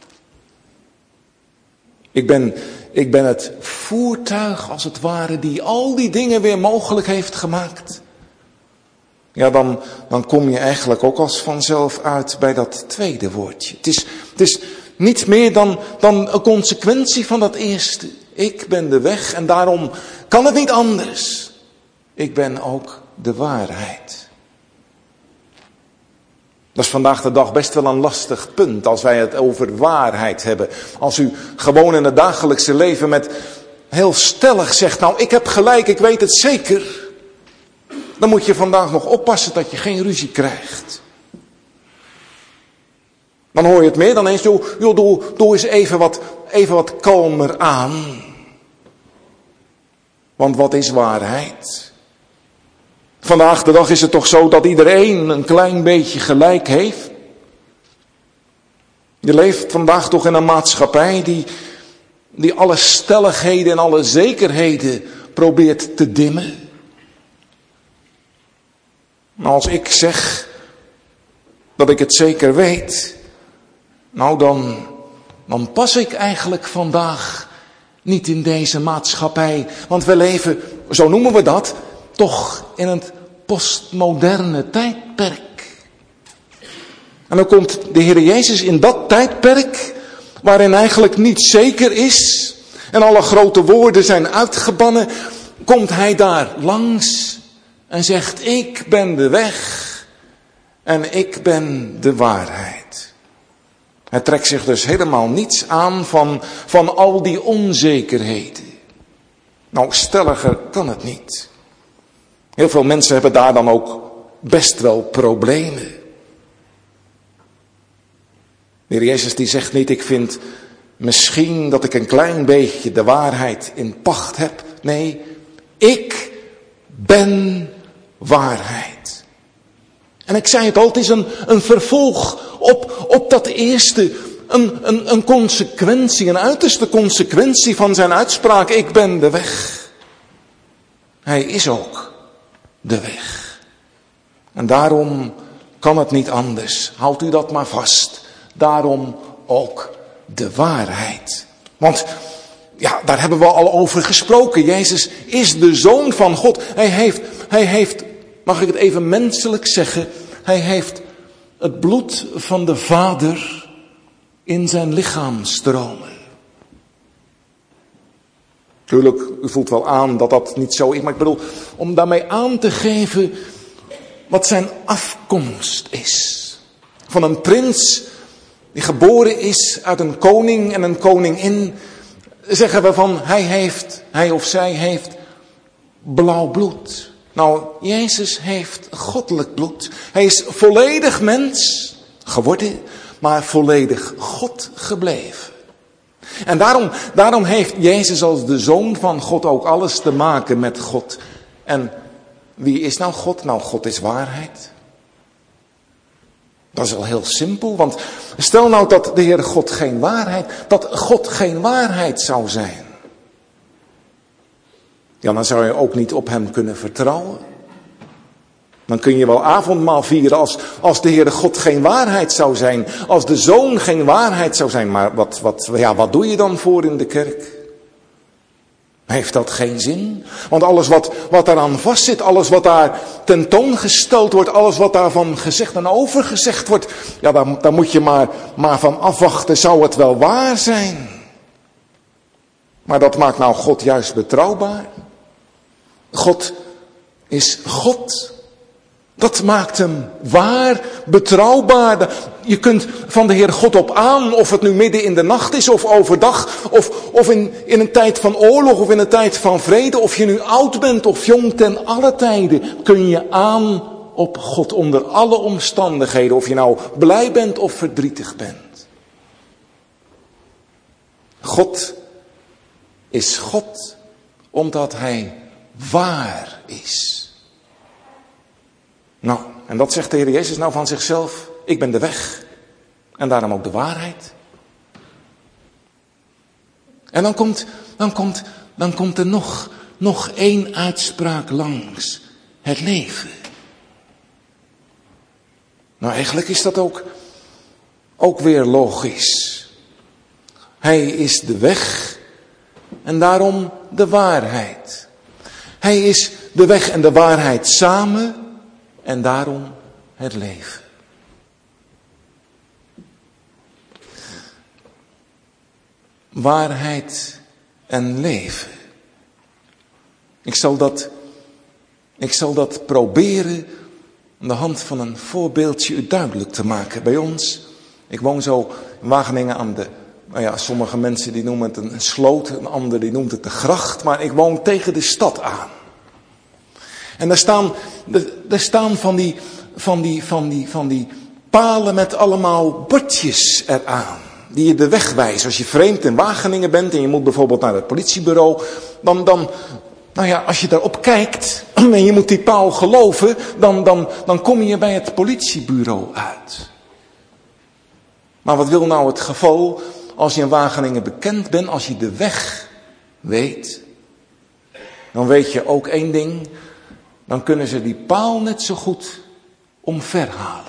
Ik ben, ik ben het voertuig, als het ware, die al die dingen weer mogelijk heeft gemaakt. Ja, dan, dan kom je eigenlijk ook als vanzelf uit bij dat tweede woordje. Het is, het is niet meer dan, dan een consequentie van dat eerste. Ik ben de weg en daarom kan het niet anders. Ik ben ook de waarheid. Dat is vandaag de dag best wel een lastig punt als wij het over waarheid hebben. Als u gewoon in het dagelijkse leven met heel stellig zegt: nou, ik heb gelijk, ik weet het zeker. Dan moet je vandaag nog oppassen dat je geen ruzie krijgt. Dan hoor je het meer dan eens: joh, joh, doe, doe eens even wat, even wat kalmer aan. Want wat is waarheid? Vandaag de dag is het toch zo dat iedereen een klein beetje gelijk heeft. Je leeft vandaag toch in een maatschappij die, die alle stelligheden en alle zekerheden probeert te dimmen. Maar als ik zeg dat ik het zeker weet, nou dan, dan pas ik eigenlijk vandaag niet in deze maatschappij. Want we leven, zo noemen we dat, toch in het postmoderne tijdperk. En dan komt de Heer Jezus in dat tijdperk, waarin eigenlijk niet zeker is, en alle grote woorden zijn uitgebannen, komt hij daar langs en zegt: ik ben de weg en ik ben de waarheid. Hij trekt zich dus helemaal niets aan van, van al die onzekerheden. Nou, stelliger kan het niet. Heel veel mensen hebben daar dan ook best wel problemen. De Heer Jezus die zegt niet: ik vind misschien dat ik een klein beetje de waarheid in pacht heb. Nee, ik ben waarheid. En ik zei het al, het is een, een vervolg op, op dat eerste. Een, een, een consequentie, een uiterste consequentie van zijn uitspraak: ik ben de weg. Hij is ook de weg. En daarom kan het niet anders. Houdt u dat maar vast. Daarom ook de waarheid. Want Ja, daar hebben we al over gesproken. Jezus is de Zoon van God. Hij heeft, hij heeft, mag ik het even menselijk zeggen, hij heeft het bloed van de Vader in zijn lichaam stromen. Tuurlijk, u voelt wel aan dat dat niet zo is, maar ik bedoel, om daarmee aan te geven wat zijn afkomst is. Van een prins die geboren is uit een koning en een koningin, zeggen we van hij heeft, hij of zij heeft blauw bloed. Nou, Jezus heeft goddelijk bloed. Hij is volledig mens geworden, maar volledig God gebleven. En daarom, daarom heeft Jezus als de Zoon van God ook alles te maken met God. En wie is nou God? Nou, God is waarheid. Dat is al heel simpel, want stel nou dat de Heer God geen waarheid, dat God geen waarheid zou zijn. Ja, dan zou je ook niet op hem kunnen vertrouwen. Dan kun je wel avondmaal vieren als, als de Heere God geen waarheid zou zijn. Als de Zoon geen waarheid zou zijn. Maar wat, wat, ja, wat doe je dan voor in de kerk? Heeft dat geen zin? Want alles wat, wat daaraan vastzit, alles wat daar tentoongesteld wordt, alles wat daarvan gezegd en overgezegd wordt, ja, daar, daar moet je maar, maar van afwachten, zou het wel waar zijn? Maar dat maakt nou God juist betrouwbaar. God is God. Dat maakt hem waar, betrouwbaar. Je kunt van de Heer God op aan, of het nu midden in de nacht is of overdag, of, of in, in een tijd van oorlog of in een tijd van vrede, of je nu oud bent of jong, ten alle tijden kun je aan op God onder alle omstandigheden, of je nou blij bent of verdrietig bent. God is God omdat hij waar is. Nou, en dat zegt de Heer Jezus nou van zichzelf. Ik ben de weg. En daarom ook de waarheid. En dan komt, dan komt, dan komt er nog, nog één uitspraak langs. Het leven. Nou, eigenlijk is dat ook, ook weer logisch. Hij is de weg en daarom de waarheid. Hij is de weg en de waarheid samen. En daarom het leven. Waarheid en leven. Ik zal dat, ik zal dat proberen aan de hand van een voorbeeldje u duidelijk te maken. Bij ons, ik woon zo in Wageningen aan de, nou ja, sommige mensen die noemen het een sloot, een ander die noemt het de gracht, maar ik woon tegen de stad aan. En daar staan, daar staan van die, van die, van die, van die palen met allemaal bordjes eraan. Die je de weg wijzen. Als je vreemd in Wageningen bent en je moet bijvoorbeeld naar het politiebureau. Dan, dan nou ja, als je daarop kijkt en je moet die paal geloven. Dan, dan, dan kom je bij het politiebureau uit. Maar wat wil nou het geval als je in Wageningen bekend bent. Als je de weg weet. Dan weet je ook één ding. Dan kunnen ze die paal net zo goed omverhalen.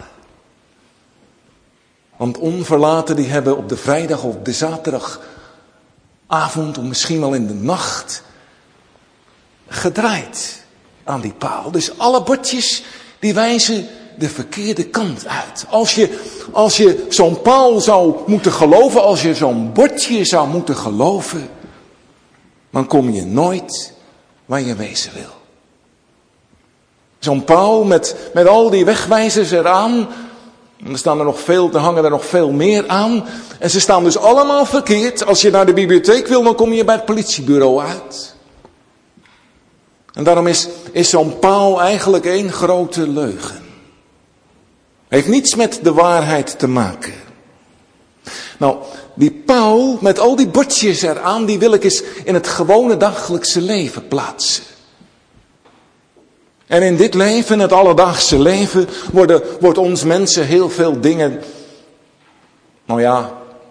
Want onverlaten die hebben op de vrijdag of de zaterdagavond of misschien wel in de nacht gedraaid aan die paal. Dus alle bordjes die wijzen de verkeerde kant uit. Als je, als je zo'n paal zou moeten geloven, als je zo'n bordje zou moeten geloven, dan kom je nooit waar je wezen wil. Zo'n paal met, met al die wegwijzers eraan. En er staan er nog veel, er hangen er nog veel meer aan. En ze staan dus allemaal verkeerd. Als je naar de bibliotheek wil, dan kom je bij het politiebureau uit. En daarom is, is zo'n paal eigenlijk één grote leugen. Heeft niets met de waarheid te maken. Nou, die paal met al die bordjes eraan, die wil ik eens in het gewone dagelijkse leven plaatsen. En in dit leven, het alledaagse leven, worden, wordt ons mensen heel veel dingen, nou ja,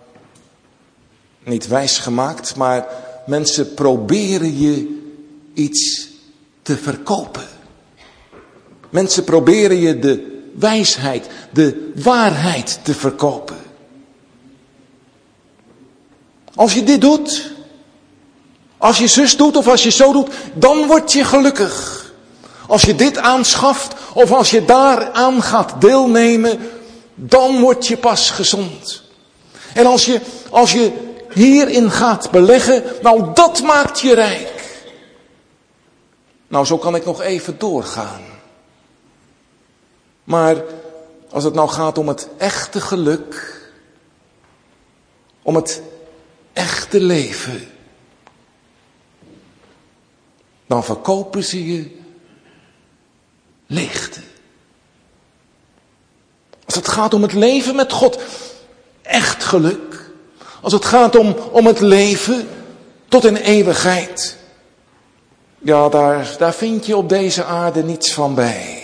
niet wijs gemaakt, maar mensen proberen je iets te verkopen. Mensen proberen je de wijsheid, de waarheid te verkopen. Als je dit doet, Als je zus doet of als je zo doet, dan word je gelukkig. Als je dit aanschaft of als je daaraan gaat deelnemen, dan word je pas gezond. En als je, als je hierin gaat beleggen, nou dat maakt je rijk. Nou, zo kan ik nog even doorgaan. Maar als het nou gaat om het echte geluk, om het echte leven, dan verkopen ze je leegte. Als het gaat om het leven met God, echt geluk. Als het gaat om, om het leven tot in eeuwigheid. Ja, daar, daar vind je op deze aarde niets van bij.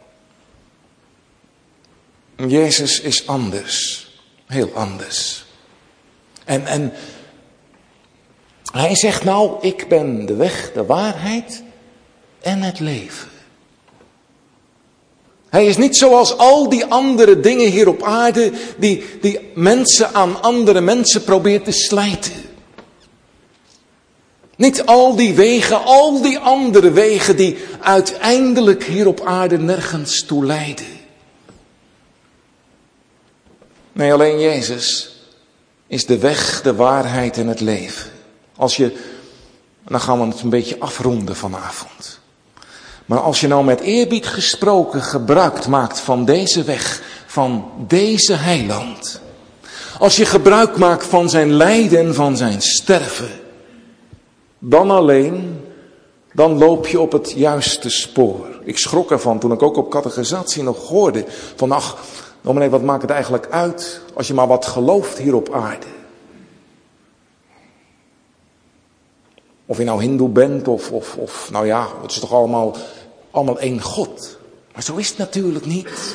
Jezus is anders. Heel anders. En, en hij zegt nou, ik ben de weg, de waarheid en het leven. Hij is niet zoals al die andere dingen hier op aarde die, die mensen aan andere mensen probeert te slijten. Niet al die wegen, al die andere wegen die uiteindelijk hier op aarde nergens toe leiden. Nee, alleen Jezus is de weg, de waarheid en het leven. Als je, dan gaan we het een beetje afronden vanavond. Maar als je nou met eerbied gesproken gebruik maakt van deze weg, van deze heiland. Als je gebruik maakt van zijn lijden en van zijn sterven. Dan alleen, dan loop je op het juiste spoor. Ik schrok ervan toen ik ook op catechisatie nog hoorde. Van ach, dominee, wat maakt het eigenlijk uit als je maar wat gelooft hier op aarde. Of je nou hindoe bent of, of, of nou ja, het is toch allemaal, allemaal één God. Maar zo is het natuurlijk niet.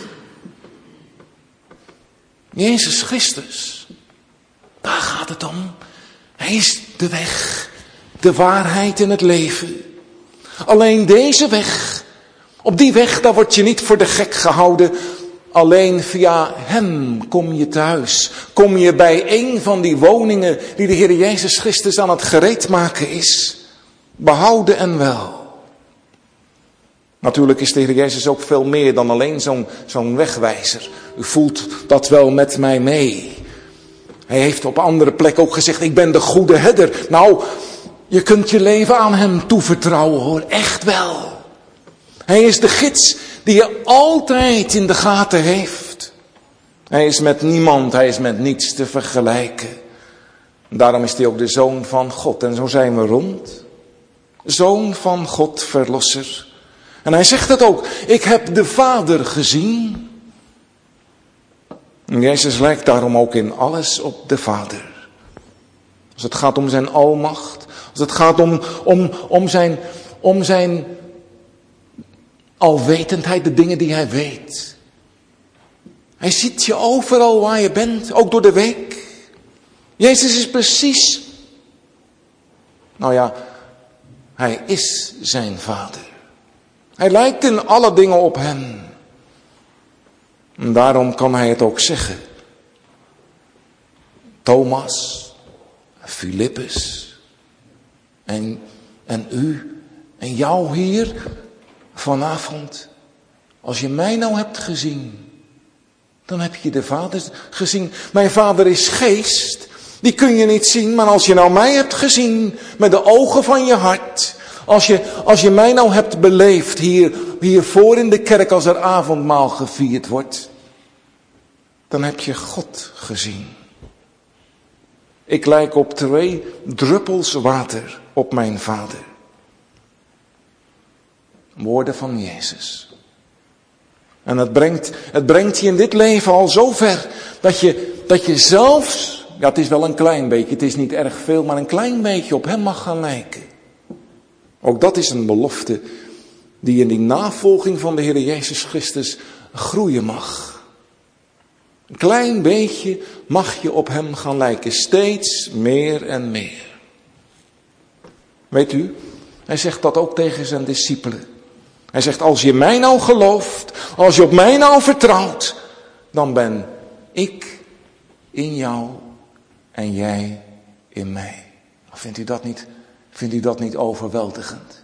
Jezus Christus, daar gaat het om. Hij is de weg, de waarheid en het leven. Alleen deze weg, op die weg, daar word je niet voor de gek gehouden. Alleen via hem kom je thuis. Kom je bij een van die woningen die de Heer Jezus Christus aan het gereedmaken is. Behouden en wel. Natuurlijk is de Heer Jezus ook veel meer dan alleen zo'n, zo'n wegwijzer. U voelt dat wel met mij mee. Hij heeft op andere plekken ook gezegd, ik ben de goede herder. Nou, je kunt je leven aan hem toevertrouwen hoor, echt wel. Hij is de gids die je altijd in de gaten heeft. Hij is met niemand, hij is met niets te vergelijken. Daarom is hij ook de Zoon van God. En zo zijn we rond. Zoon van God, verlosser. En hij zegt het ook, ik heb de Vader gezien. En Jezus lijkt daarom ook in alles op de Vader. Als het gaat om zijn almacht. Als het gaat om, om, om, zijn, om zijn alwetendheid, de dingen die hij weet. Hij ziet je overal waar je bent, ook door de week. Jezus is precies, nou ja, hij is zijn Vader. Hij lijkt in alle dingen op hem. En daarom kan hij het ook zeggen. Thomas, Filippus en, en u en jou hier vanavond. Als je mij nou hebt gezien, dan heb je de Vader gezien. Mijn Vader is geest, die kun je niet zien. Maar als je nou mij hebt gezien met de ogen van je hart. Als je, als je mij nou hebt beleefd hier, hiervoor in de kerk als er avondmaal gevierd wordt. Dan heb je God gezien. Ik lijk op twee druppels water op mijn Vader. Woorden van Jezus. En het brengt, het brengt je in dit leven al zo ver dat je, dat je zelfs, ja het is wel een klein beetje, het is niet erg veel, maar een klein beetje op hem mag gaan lijken. Ook dat is een belofte die in die navolging van de Heer Jezus Christus groeien mag. Een klein beetje mag je op hem gaan lijken, steeds meer en meer. Weet u, hij zegt dat ook tegen zijn discipelen. Hij zegt, als je mij nou gelooft, als je op mij nou vertrouwt, dan ben ik in jou en jij in mij. Vindt u dat niet Vindt u dat niet overweldigend?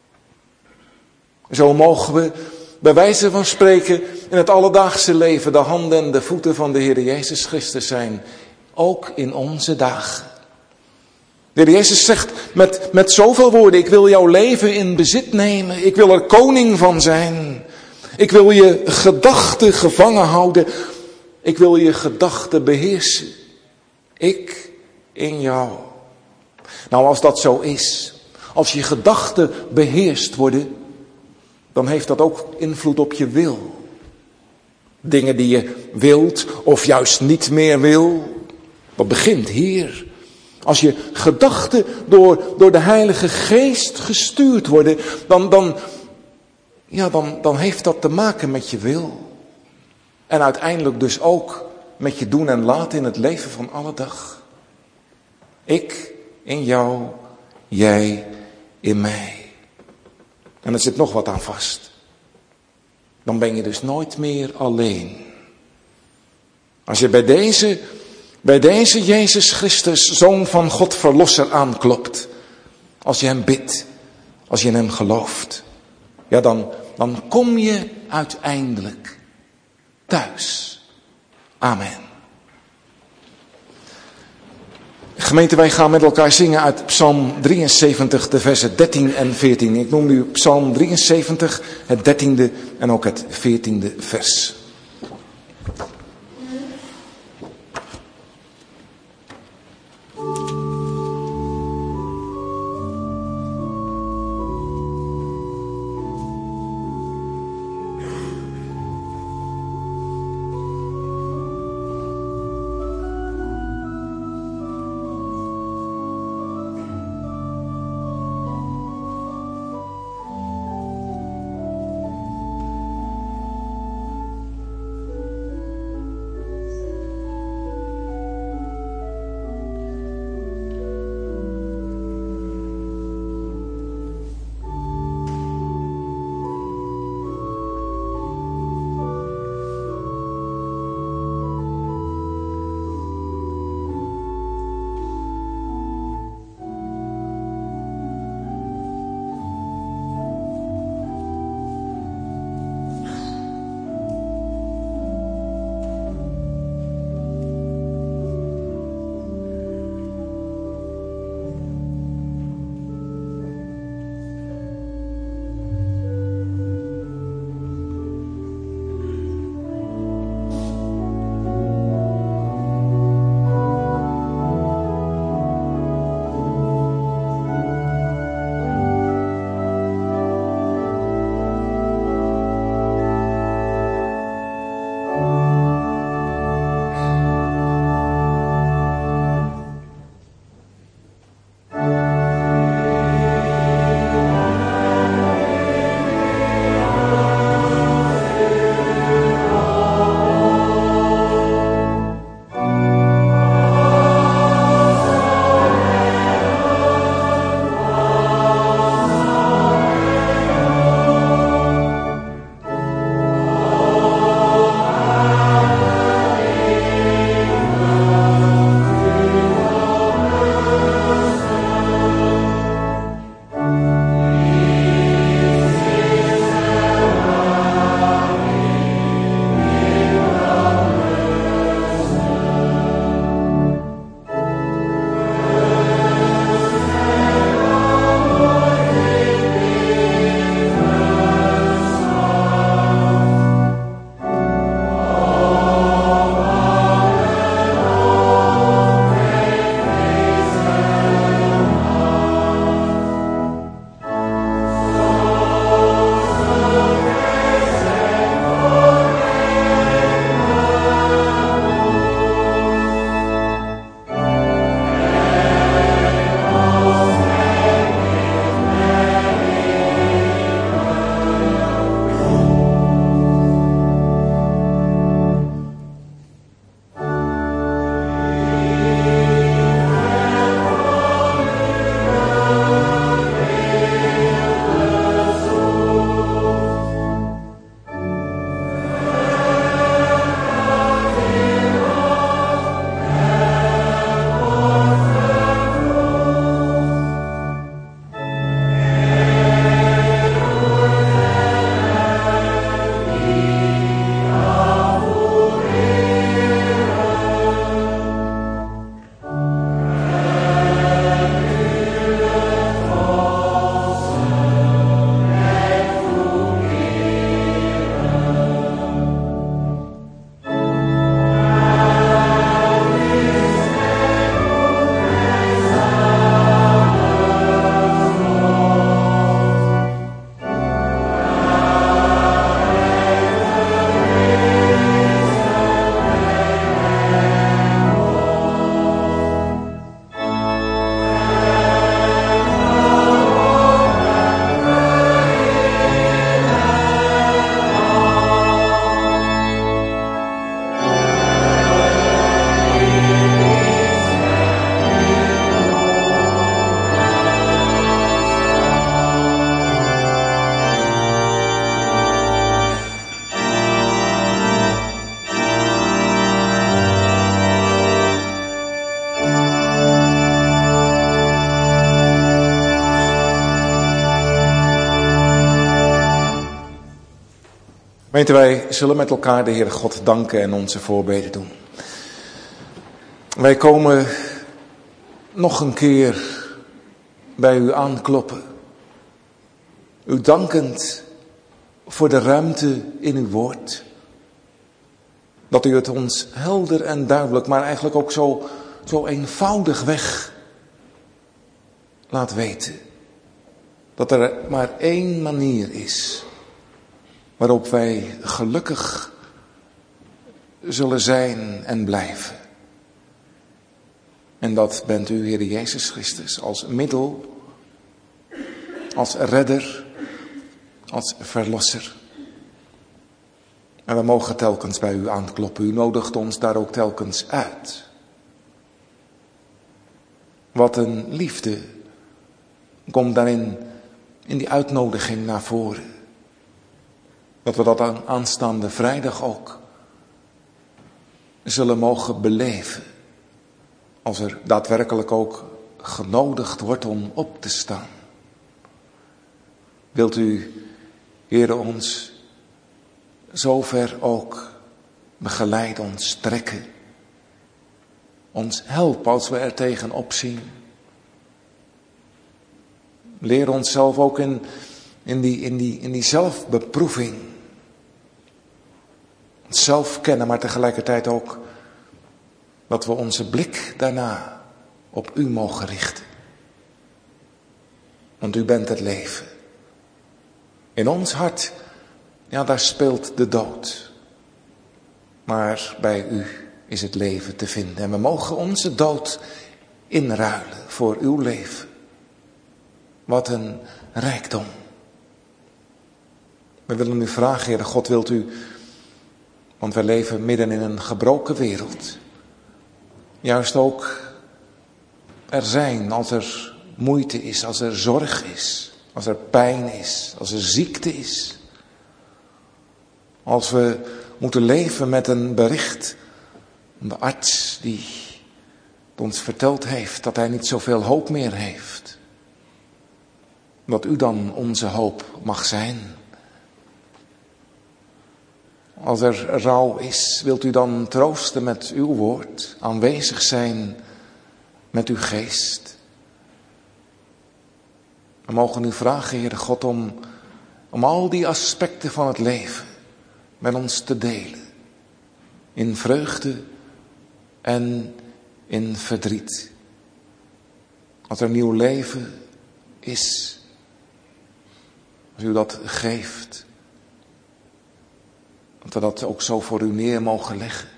Zo mogen we bij wijze van spreken in het alledaagse leven de handen en de voeten van de Heer Jezus Christus zijn. Ook in onze dagen. De Heer Jezus zegt met, met zoveel woorden: ik wil jouw leven in bezit nemen. Ik wil er koning van zijn. Ik wil je gedachten gevangen houden. Ik wil je gedachten beheersen. Ik in jou. Nou, als dat zo is, als je gedachten beheerst worden, dan heeft dat ook invloed op je wil. Dingen die je wilt of juist niet meer wil. Dat begint hier. Als je gedachten door, door de Heilige Geest gestuurd worden, dan, dan, ja, dan, dan heeft dat te maken met je wil. En uiteindelijk dus ook met je doen en laten in het leven van alle dag. Ik in jou, jij in mij. En er zit nog wat aan vast. Dan ben je dus nooit meer alleen. Als je bij deze, bij deze Jezus Christus, Zoon van God, Verlosser, aanklopt. Als je hem bidt. Als je in hem gelooft. Ja, dan, dan kom je uiteindelijk thuis. Amen. Gemeente, wij gaan met elkaar zingen uit Psalm drieënzeventig, de versen dertien en veertien. Ik noem nu Psalm drieënzeventig, het dertiende en ook het veertiende vers. Gemeente, wij zullen met elkaar de Heere God danken en onze voorbeden doen. Wij komen nog een keer bij u aankloppen. U dankend voor de ruimte in uw woord. Dat u het ons helder en duidelijk, maar eigenlijk ook zo, zo eenvoudig weg laat weten. Dat er maar één manier is waarop wij gelukkig zullen zijn en blijven. En dat bent u, Heer Jezus Christus, als middel, als redder, als verlosser. En we mogen telkens bij u aankloppen. U nodigt ons daar ook telkens uit. Wat een liefde komt daarin in die uitnodiging naar voren. Dat we dat aan aanstaande vrijdag ook zullen mogen beleven. Als er daadwerkelijk ook genodigd wordt om op te staan. Wilt u, Heere, ons zover ook begeleiden, ons trekken. Ons helpen als we er tegenop zien. Leer ons zelf ook in, in, die, in, die, in die zelfbeproeving. Zelf kennen, maar tegelijkertijd ook dat we onze blik daarna op u mogen richten. Want u bent het leven. In ons hart, ja, daar speelt de dood. Maar bij u is het leven te vinden. En we mogen onze dood inruilen voor uw leven. Wat een rijkdom. We willen u vragen, Heere God, wilt u, want we leven midden in een gebroken wereld. Juist ook er zijn als er moeite is, als er zorg is, als er pijn is, als er ziekte is. Als we moeten leven met een bericht van de arts die ons verteld heeft dat hij niet zoveel hoop meer heeft. Dat u dan onze hoop mag zijn. Als er rouw is, wilt u dan troosten met uw woord, aanwezig zijn met uw geest. We mogen u vragen, Heere God, om, om al die aspecten van het leven met ons te delen. In vreugde en in verdriet. Als er nieuw leven is, als u dat geeft, dat we dat ook zo voor u neer mogen leggen.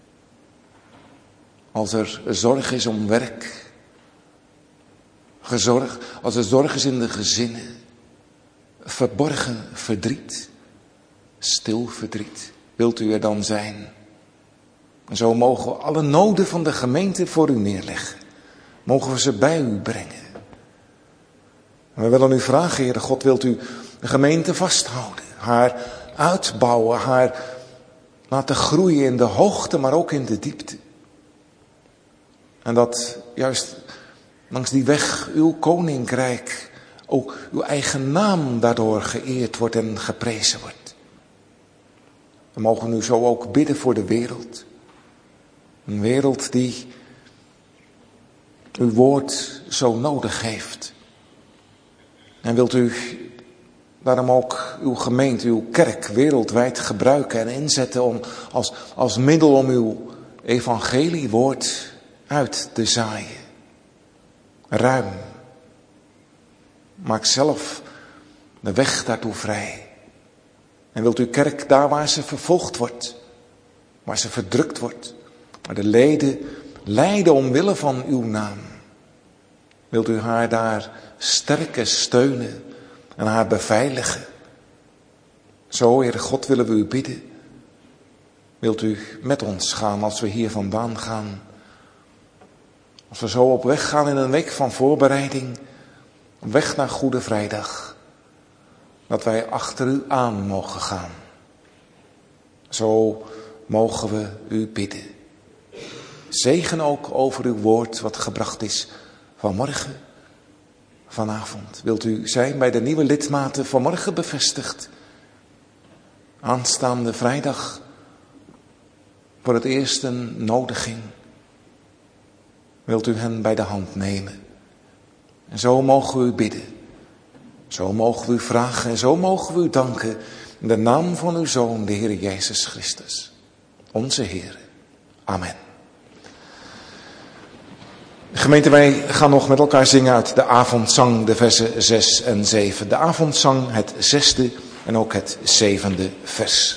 Als er zorg is om werk, gezorg, als er zorg is in de gezinnen, verborgen verdriet, stil verdriet, wilt u er dan zijn? En zo mogen we alle noden van de gemeente voor u neerleggen. Mogen we ze bij u brengen. En we willen u vragen, Heere God, wilt u de gemeente vasthouden, haar uitbouwen, haar laten groeien in de hoogte, maar ook in de diepte. En dat juist langs die weg uw koninkrijk, ook uw eigen naam daardoor geëerd wordt en geprezen wordt. We mogen nu zo ook bidden voor de wereld. Een wereld die uw woord zo nodig heeft. En wilt u daarom ook uw gemeente, uw kerk wereldwijd gebruiken en inzetten om als, als middel om uw evangeliewoord uit te zaaien. Ruim. Maak zelf de weg daartoe vrij. En wilt uw kerk daar waar ze vervolgd wordt, waar ze verdrukt wordt, waar de leden lijden omwille van uw naam. Wilt u haar daar sterken, steunen en haar beveiligen. Zo, Heere God, willen we u bidden. Wilt u met ons gaan als we hier vandaan gaan. Als we zo op weg gaan in een week van voorbereiding. Op weg naar Goede Vrijdag. Dat wij achter u aan mogen gaan. Zo mogen we u bidden. Zegen ook over uw woord wat gebracht is vanmorgen, vanavond. Wilt u zijn bij de nieuwe lidmaten vanmorgen bevestigd. aanstaande vrijdag voor het eerst een nodiging. Wilt u hen bij de hand nemen? En zo mogen we u bidden. Zo mogen we u vragen en zo mogen we u danken. In de naam van uw Zoon, de Heer Jezus Christus. Onze Heer. Amen. Gemeente, wij gaan nog met elkaar zingen uit de avondzang, de versen zes en zeven. De avondzang, het zesde en ook het zevende vers.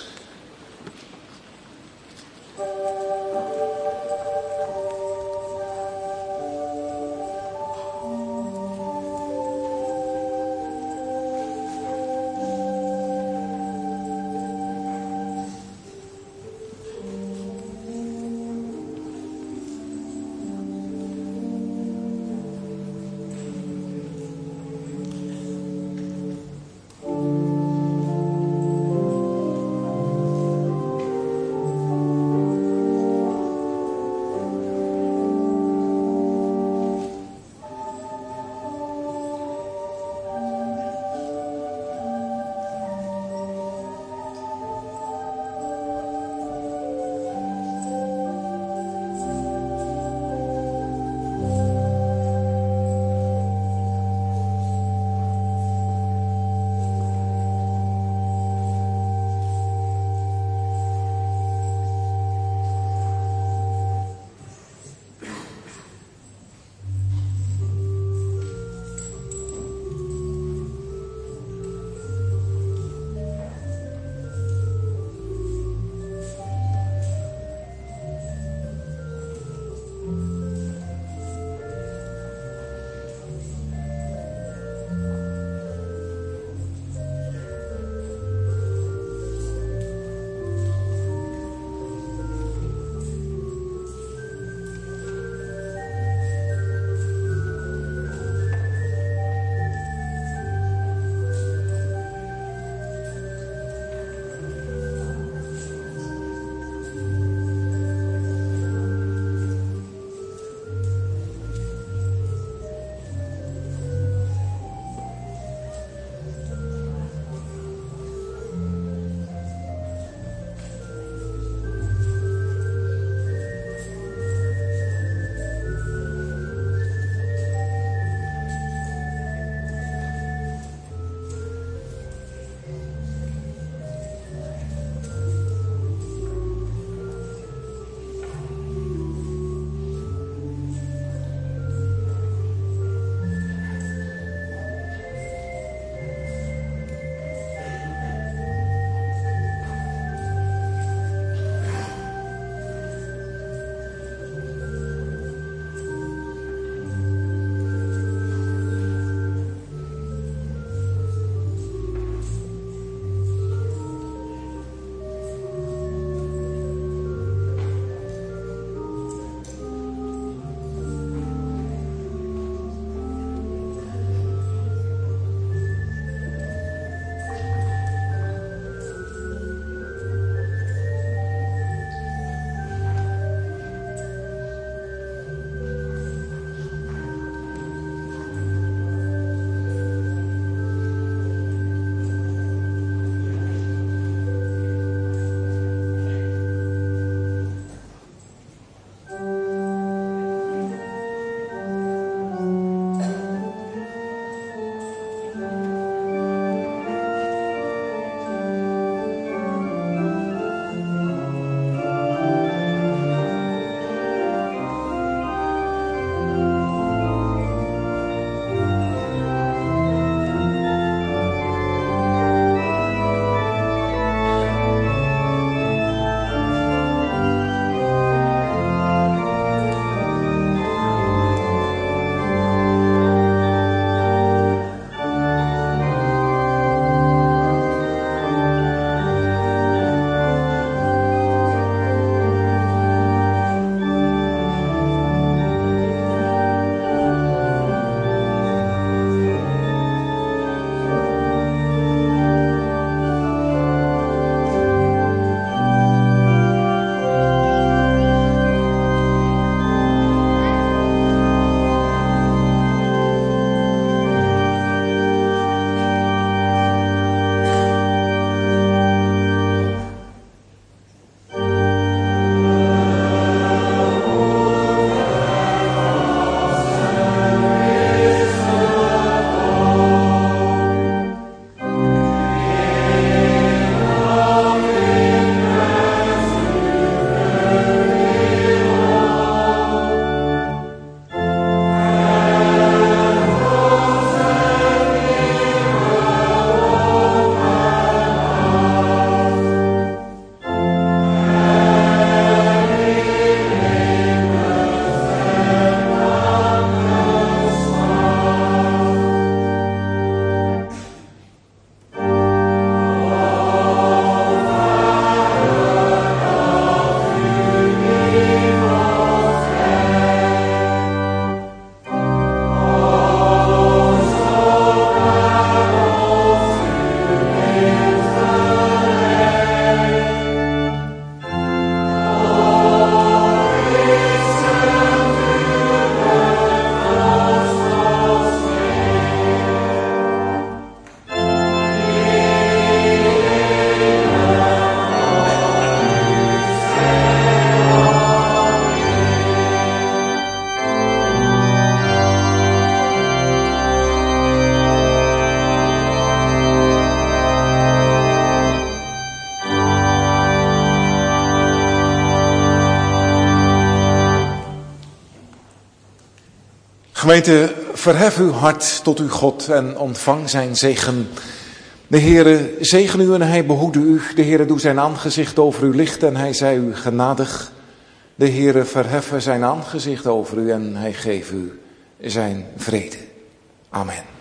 Gemeente, verhef uw hart tot uw God en ontvang zijn zegen. De Heere zegen u en hij behoede u. De Heere doe zijn aangezicht over u lichten en hij zij u genadig. De Heere verheffen zijn aangezicht over u en hij geeft u zijn vrede. Amen.